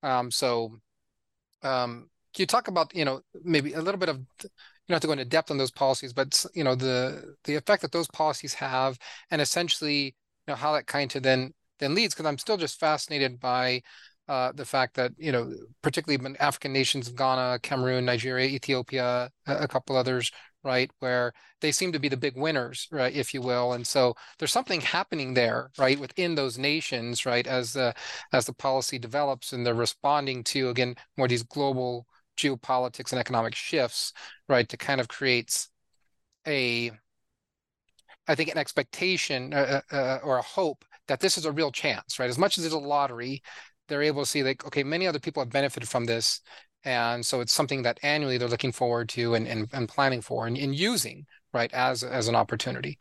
can you talk about maybe a little bit of, you don't have to go into depth on those policies, but the effect that those policies have, and essentially how that kind of then leads, because I'm still just fascinated by the fact that particularly in African nations, Ghana, Cameroon, Nigeria, Ethiopia, a couple others, right, where they seem to be the big winners, right, if you will. And so there's something happening there, right, within those nations, right, as the policy develops, and they're responding to, again, more these global geopolitics and economic shifts, right, to kind of creates I think an expectation or a hope that this is a real chance, right? As much as it's a lottery, they're able to see like, okay, many other people have benefited from this. And so it's something that annually they're looking forward to and planning for and using, right, as an opportunity.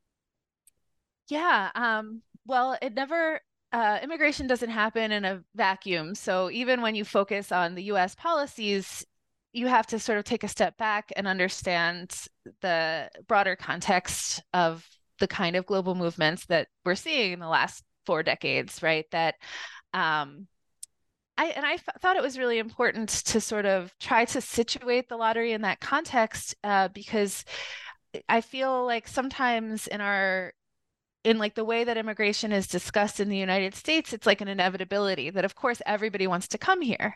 Yeah. Well, immigration doesn't happen in a vacuum. So even when you focus on the US policies, you have to sort of take a step back and understand the broader context of the kind of global movements that we're seeing in the last 4 decades, right? That I thought it was really important to sort of try to situate the lottery in that context, because I feel like sometimes in like the way that immigration is discussed in the United States, it's like an inevitability that of course everybody wants to come here.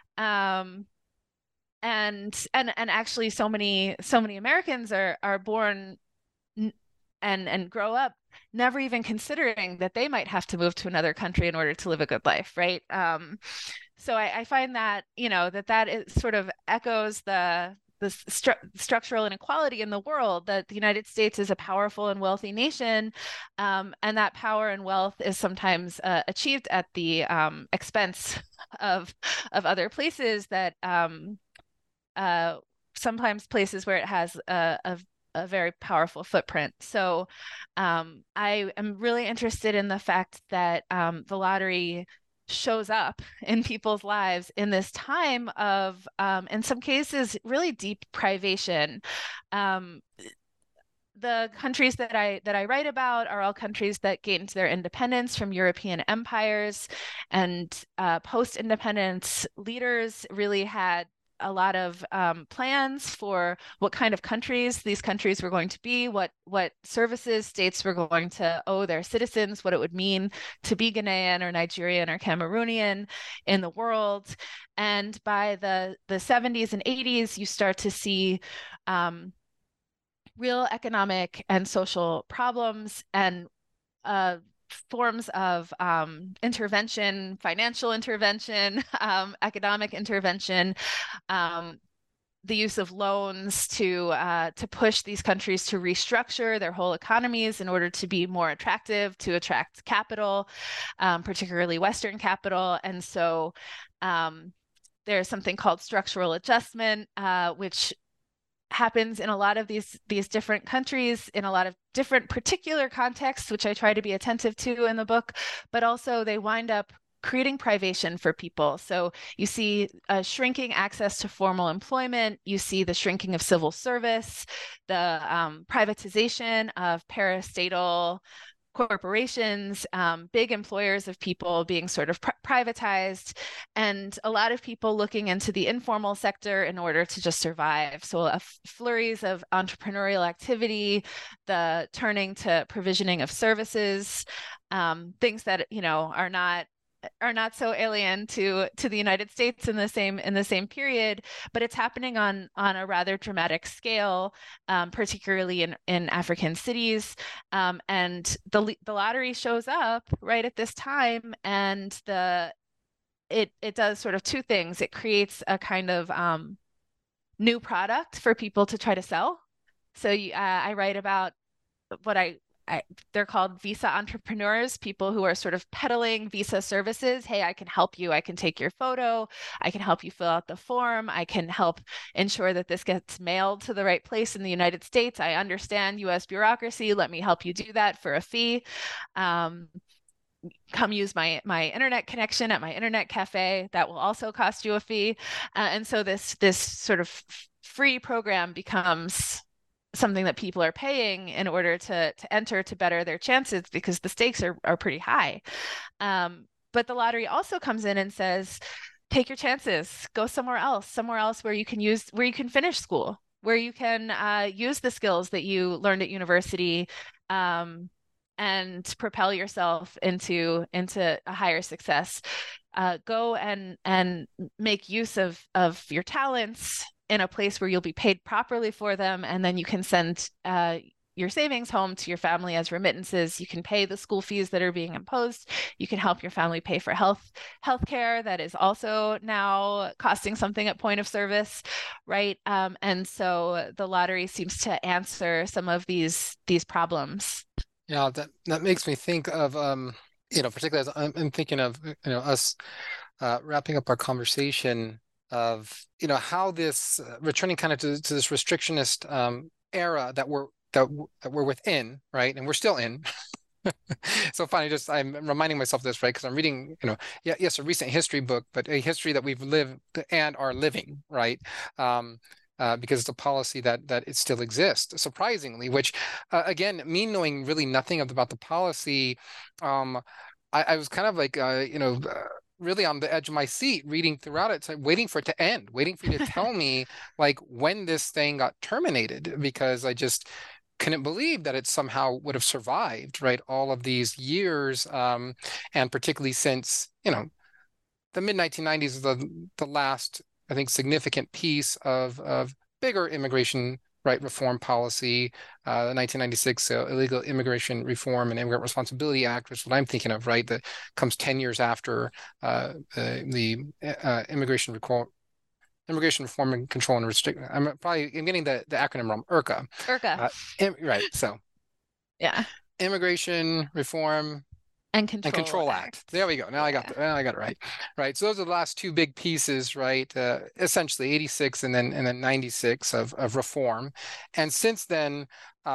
And actually so many Americans are born and grow up never even considering that they might have to move to another country in order to live a good life, right? So I find that that is sort of echoes the structural inequality in the world, that the United States is a powerful and wealthy nation, and that power and wealth is sometimes achieved at the expense of other places that sometimes places where it has a a very powerful footprint. So I am really interested in the fact that the lottery shows up in people's lives in this time of, in some cases, really deep privation. The countries that I write about are all countries that gained their independence from European empires, and post-independence leaders really had a lot of plans for what kind of countries these countries were going to be, what services states were going to owe their citizens, what it would mean to be Ghanaian or Nigerian or Cameroonian in the world. And by the 70s and 80s, you start to see real economic and social problems and forms of intervention, financial intervention, economic intervention, the use of loans to push these countries to restructure their whole economies in order to be more attractive, to attract capital, particularly Western capital. And so there's something called structural adjustment, which happens in a lot of these different countries in a lot of different particular contexts, which I try to be attentive to in the book, but also they wind up creating privation for people. So you see a shrinking access to formal employment, you see the shrinking of civil service, the privatization of parastatal corporations, big employers of people being sort of privatized, and a lot of people looking into the informal sector in order to just survive. So flurries of entrepreneurial activity, the turning to provisioning of services, things that are not so alien to the United States in the same period, but it's happening on a rather dramatic scale, particularly in African cities. And the lottery shows up right at this time, and it does sort of two things. It creates a kind of new product for people to try to sell. So I write about what they're called visa entrepreneurs, people who are sort of peddling visa services. Hey, I can help you. I can take your photo. I can help you fill out the form. I can help ensure that this gets mailed to the right place in the United States. I understand US bureaucracy. Let me help you do that for a fee. Come use my internet connection at my internet cafe. That will also cost you a fee. And so this sort of free program becomes something that people are paying in order to enter, to better their chances, because the stakes are pretty high. But the lottery also comes in and says, take your chances, go somewhere else where you can finish school, where you can use the skills that you learned at university, and propel yourself into a higher success. Go and make use of your talents in a place where you'll be paid properly for them, and then you can send your savings home to your family as remittances. You can pay the school fees that are being imposed. You can help your family pay for health care that is also now costing something at point of service, right? And so the lottery seems to answer some of these problems. Yeah, that makes me think of particularly as I'm thinking of us wrapping up our conversation of how this returning kind of to this restrictionist era that we're within, right? And we're still in. So funny, I'm reminding myself of this, right? Because I'm reading, yes, a recent history book, but a history that we've lived and are living, right? Because it's a policy that it still exists, surprisingly, which again, me knowing really nothing about the policy, I was kind of like, really on the edge of my seat reading throughout it, waiting for it to end, waiting for you to tell me like when this thing got terminated, because I just couldn't believe that it somehow would have survived, right? All of these years, and particularly since, the mid-1990s is the last, I think, significant piece of bigger immigration right reform policy, the 1996 Illegal Immigration Reform and Immigrant Responsibility Act, which is what I'm thinking of, right? That comes 10 years after the Immigration Reform and Control and Restrict. I'm getting the acronym wrong. IRCA. IRCA. Right. So yeah. Immigration Reform And and Control Act. Act. There we go. Now I got it right. Right. So those are the last two big pieces, right? Essentially 86 and then 96 of reform. And since then,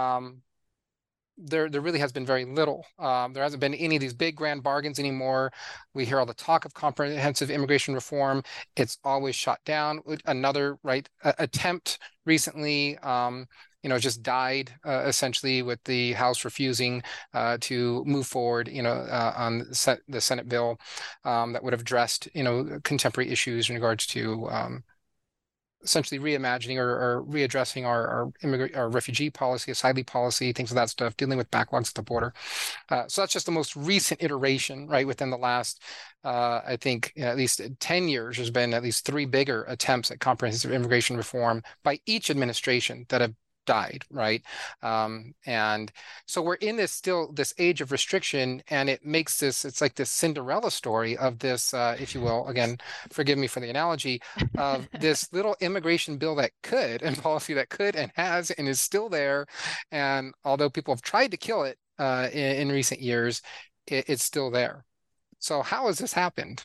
there really has been very little. There hasn't been any of these big grand bargains anymore. We hear all the talk of comprehensive immigration reform. It's always shot down. Another attempt recently, just died essentially with the House refusing to move forward, on the Senate bill that would have addressed, contemporary issues in regards to essentially reimagining or readdressing our refugee policy, asylum policy, things of that stuff, dealing with backlogs at the border. So that's just the most recent iteration, right? Within the last, I think, at least 10 years, there's been at least 3 bigger attempts at comprehensive immigration reform by each administration that have died, right? And so we're in this age of restriction, and it's like this Cinderella story of this, if you will, again, forgive me for the analogy, of this little immigration bill that could, and policy that could and has and is still there. And although people have tried to kill it in recent years, it's still there. So how has this happened?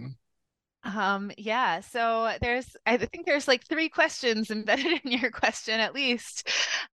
Yeah, so I think there's like 3 questions embedded in your question at least.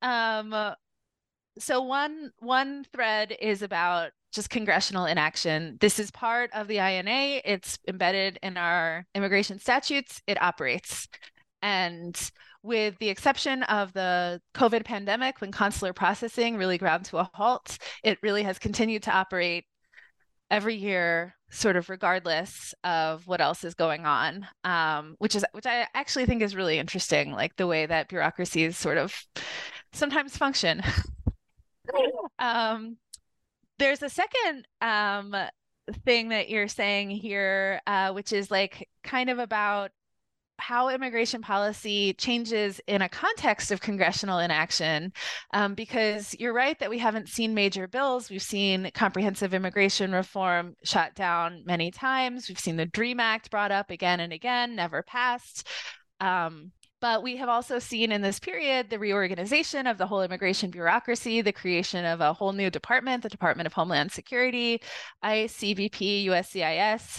So one thread is about just congressional inaction. This is part of the INA. It's embedded in our immigration statutes. It operates. And with the exception of the COVID pandemic, when consular processing really ground to a halt, it really has continued to operate every year, sort of regardless of what else is going on, which I actually think is really interesting, like the way that bureaucracies sort of sometimes function. There's a second thing that you're saying here, which is like kind of about how immigration policy changes in a context of congressional inaction, because you're right that we haven't seen major bills. We've seen comprehensive immigration reform shot down many times. We've seen the DREAM Act brought up again and again, never passed. But we have also seen in this period the reorganization of the whole immigration bureaucracy, the creation of a whole new department, the Department of Homeland Security, ICE, CBP, USCIS.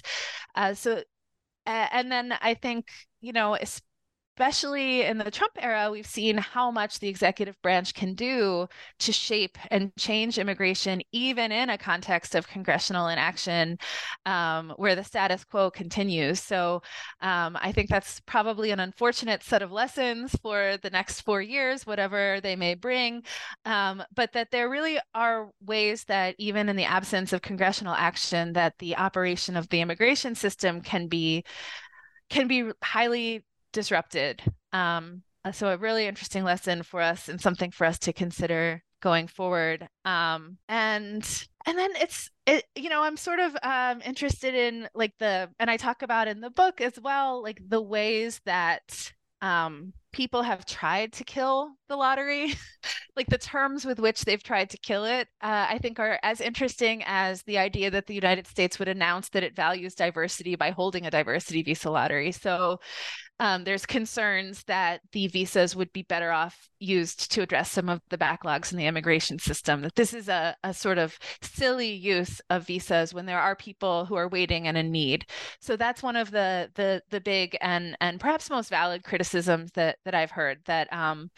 And then I think, especially in the Trump era, we've seen how much the executive branch can do to shape and change immigration, even in a context of congressional inaction, where the status quo continues. So I think that's probably an unfortunate set of lessons for the next 4 years, whatever they may bring, but that there really are ways that even in the absence of congressional action, that the operation of the immigration system can be highly disrupted. So a really interesting lesson for us and something for us to consider going forward. And then I'm sort of interested in and I talk about in the book as well, like the ways that people have tried to kill the lottery, like the terms with which they've tried to kill it, I think are as interesting as the idea that the United States would announce that it values diversity by holding a diversity visa lottery. So there's concerns that the visas would be better off used to address some of the backlogs in the immigration system, that this is a sort of silly use of visas when there are people who are waiting and in need. So that's one of the big and perhaps most valid criticisms that I've heard, that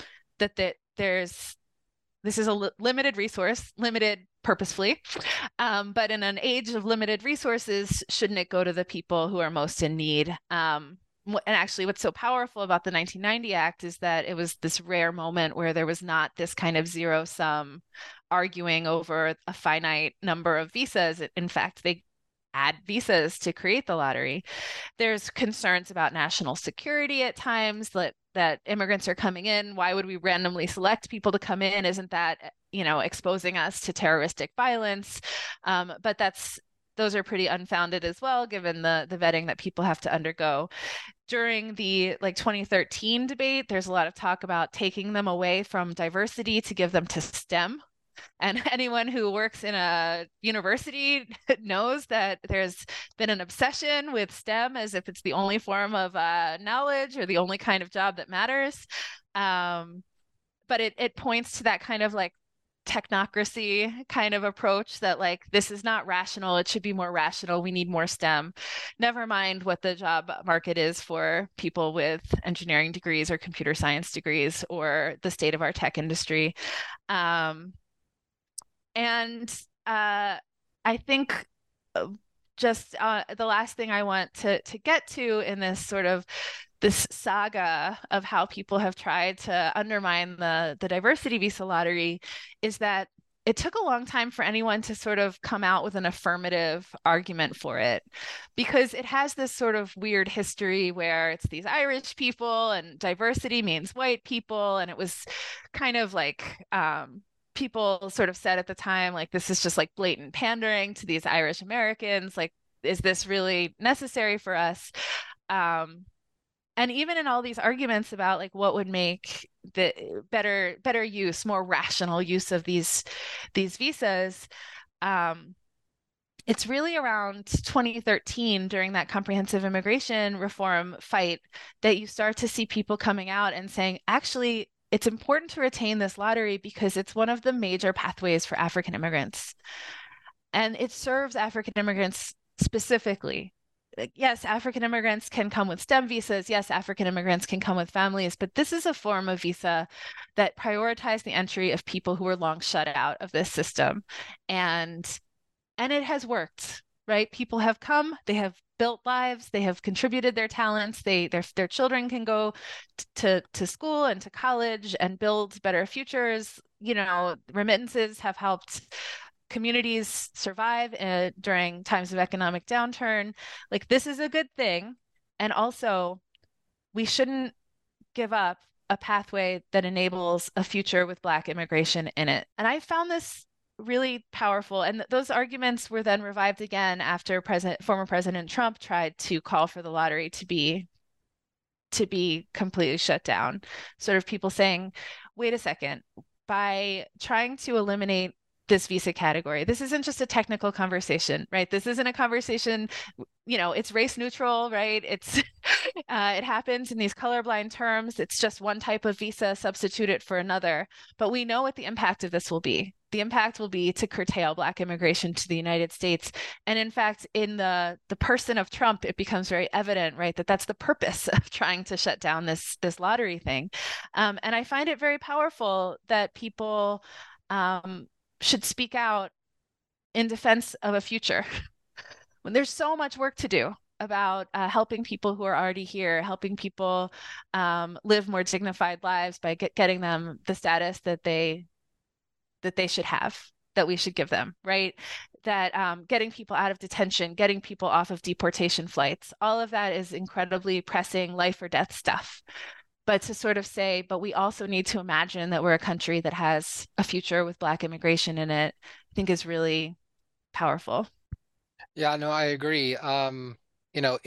this is a limited resource, limited purposefully, but in an age of limited resources, shouldn't it go to the people who are most in need? And actually, what's so powerful about the 1990 Act is that it was this rare moment where there was not this kind of zero-sum arguing over a finite number of visas. In fact, they add visas to create the lottery. There's concerns about national security at times, that immigrants are coming in. Why would we randomly select people to come in? Isn't that, exposing us to terroristic violence? But those are pretty unfounded as well, given the vetting that people have to undergo. During the 2013 debate, there's a lot of talk about taking them away from diversity to give them to STEM. And anyone who works in a university knows that there's been an obsession with STEM as if it's the only form of knowledge or the only kind of job that matters. But it points to that kind of technocracy kind of approach that like, this is not rational. It should be more rational. We need more STEM. Never mind what the job market is for people with engineering degrees or computer science degrees or the state of our tech industry. And I think just the last thing I want to get to in this sort of this saga of how people have tried to undermine the diversity visa lottery is that it took a long time for anyone to sort of come out with an affirmative argument for it, because it has this sort of weird history where it's these Irish people and diversity means white people. And it was kind of like, people sort of said at the time, like, this is just like blatant pandering to these Irish Americans. Like, is this really necessary for us? And even in all these arguments about like what would make the better use, more rational use of these visas, it's really around 2013 during that comprehensive immigration reform fight that you start to see people coming out and saying, actually, it's important to retain this lottery because it's one of the major pathways for African immigrants. And it serves African immigrants specifically. Yes, African immigrants can come with STEM visas. Yes, African immigrants can come with families, but this is a form of visa that prioritized the entry of people who were long shut out of this system. And it has worked, right? People have come, they have built lives, they have contributed their talents, their children can go to school and to college and build better futures. You know, remittances have helped communities survive during times of economic downturn. Like, this is a good thing. And also, we shouldn't give up a pathway that enables a future with Black immigration in it. And I found this really powerful. And those arguments were then revived again after former President Trump tried to call for the lottery to be completely shut down. Sort of people saying, wait a second, by trying to eliminate this visa category, this isn't just a technical conversation, right? This isn't a conversation, you know, it's race neutral, right? It's it happens in these colorblind terms. It's just one type of visa substituted for another. But we know what the impact of this will be. The impact will be to curtail Black immigration to the United States. And in fact, in the person of Trump, it becomes very evident, right, that that's the purpose of trying to shut down this lottery thing. And I find it very powerful that people should speak out in defense of a future when there's so much work to do about helping people who are already here, helping people live more dignified lives by getting them the status that they should have, that we should give them, right? That getting people out of detention, getting people off of deportation flights, all of that is incredibly pressing life or death stuff. But to sort of say, but we also need to imagine that we're a country that has a future with Black immigration in it, I think is really powerful. Yeah, no, I agree. You know,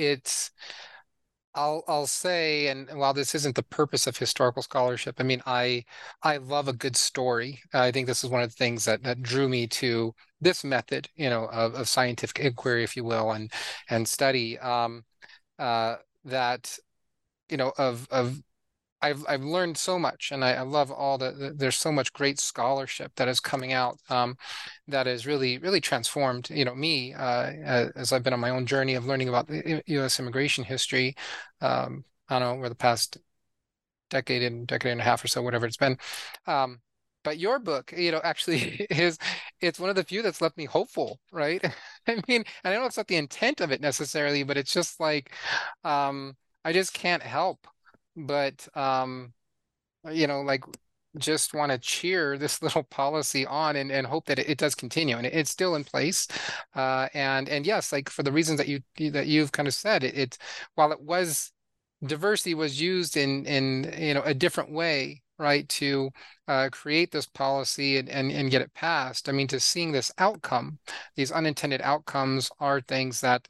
I'll say, and while this isn't the purpose of historical scholarship, I mean, I love a good story. I think this is one of the things that drew me to this method, you know, of scientific inquiry, if you will, and study. That, you know, I've learned so much, and I love all there's so much great scholarship that is coming out that has really transformed, you know, me as I've been on my own journey of learning about the U.S. immigration history. I don't know, over the past decade and a half or so, whatever it's been. But your book, you know, actually it's one of the few that's left me hopeful, right? I mean, I know it's not the intent of it necessarily, but it's just like I just can't help but you know, like, just want to cheer this little policy on and hope that it does continue, and it's still in place. And yes, like, for the reasons that you've kind of said, it while it was, diversity was used in you know, a different way, right, to create this policy and get it passed. I mean, to seeing this outcome, these unintended outcomes are things that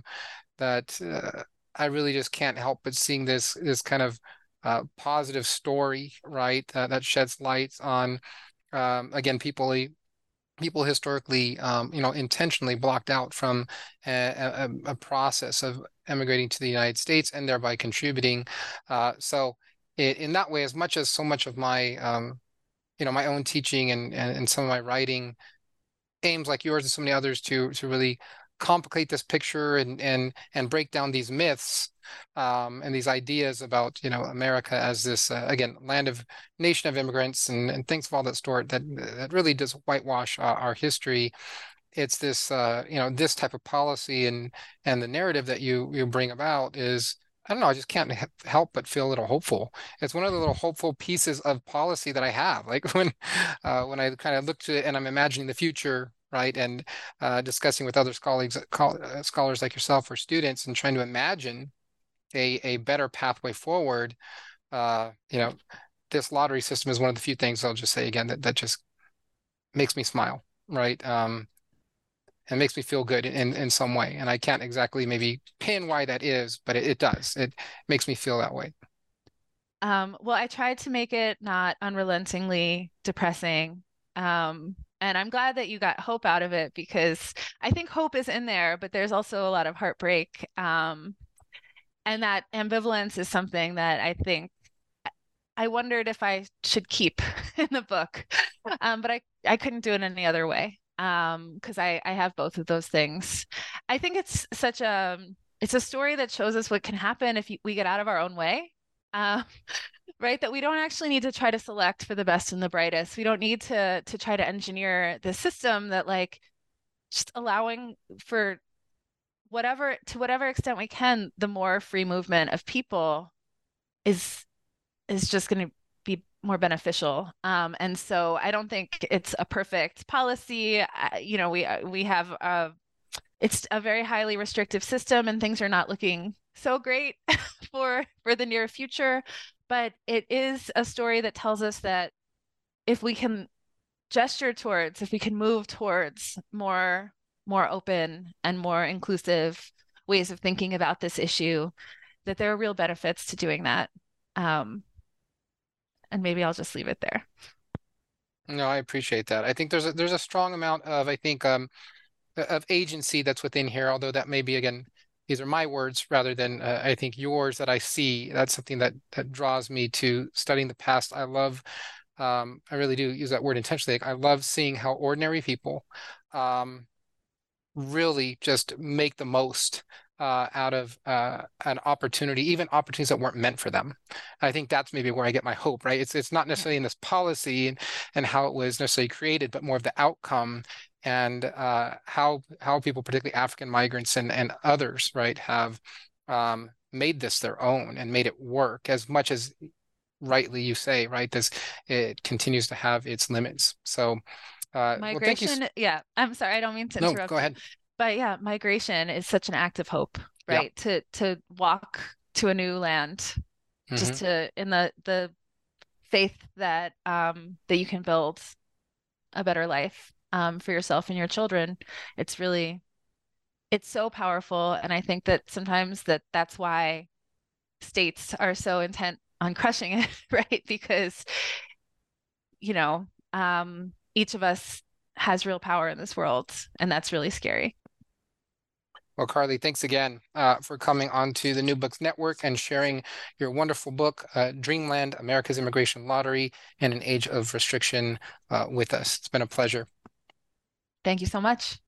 I really just can't help but seeing this kind of positive story, right? That sheds light on, again, people historically, you know, intentionally blocked out from a process of emigrating to the United States and thereby contributing. So in that way, as much as so much of my my own teaching and some of my writing aims like yours and so many others to really complicate this picture and break down these myths and these ideas about America as this again nation of immigrants and things of all that sort that really does whitewash our history. It's this this type of policy and the narrative that you bring about is, I don't know, I just can't help but feel a little hopeful. It's one of the little hopeful pieces of policy that I have. Like when I kind of look to it and I'm imagining the future, right, and discussing with other scholars like yourself or students and trying to imagine a better pathway forward. This lottery system is one of the few things I'll just say again that just makes me smile, right? And makes me feel good in some way. And I can't exactly maybe pin why that is, but it does. It makes me feel that way. Well, I tried to make it not unrelentingly depressing. And I'm glad that you got hope out of it, because I think hope is in there, but there's also a lot of heartbreak. And that ambivalence is something that I think I wondered if I should keep in the book. But I couldn't do it any other way. Because I have both of those things. I think it's a story that shows us what can happen if we get out of our own way. Right? That we don't actually need to try to select for the best and the brightest. We don't need to try to engineer the system that, like, just allowing for whatever extent we can, the more free movement of people is just going to be more beneficial. And so I don't think it's a perfect policy. We have it's a very highly restrictive system, and things are not looking so great for the near future. But it is a story that tells us that if we can move towards more open and more inclusive ways of thinking about this issue, that there are real benefits to doing that. And maybe I'll just leave it there. No, I appreciate that. I think there's a strong amount of, I think, of agency that's within here, although that may be, again, these are my words rather than I think yours that I see. That's something that draws me to studying the past. I really do use that word intentionally. Like, I love seeing how ordinary people really just make the most out of an opportunity, even opportunities that weren't meant for them. I think that's maybe where I get my hope, right? It's not necessarily in this policy and how it was necessarily created, but more of the outcome and how people, particularly African migrants and others, right, have made this their own and made it work, as much as rightly you say, right, it continues to have its limits. So migration, well, yeah, I'm sorry, I don't mean to no, interrupt. go ahead. But yeah, migration is such an act of hope, right? Yeah. To walk to a new land, just to in the faith that that you can build a better life for yourself and your children. It's so powerful, and I think that sometimes that's why states are so intent on crushing it, right? Because each of us has real power in this world, and that's really scary. Well, Carly, thanks again for coming onto the New Books Network and sharing your wonderful book, Dreamland, America's Immigration Lottery in an Age of Restriction, with us. It's been a pleasure. Thank you so much.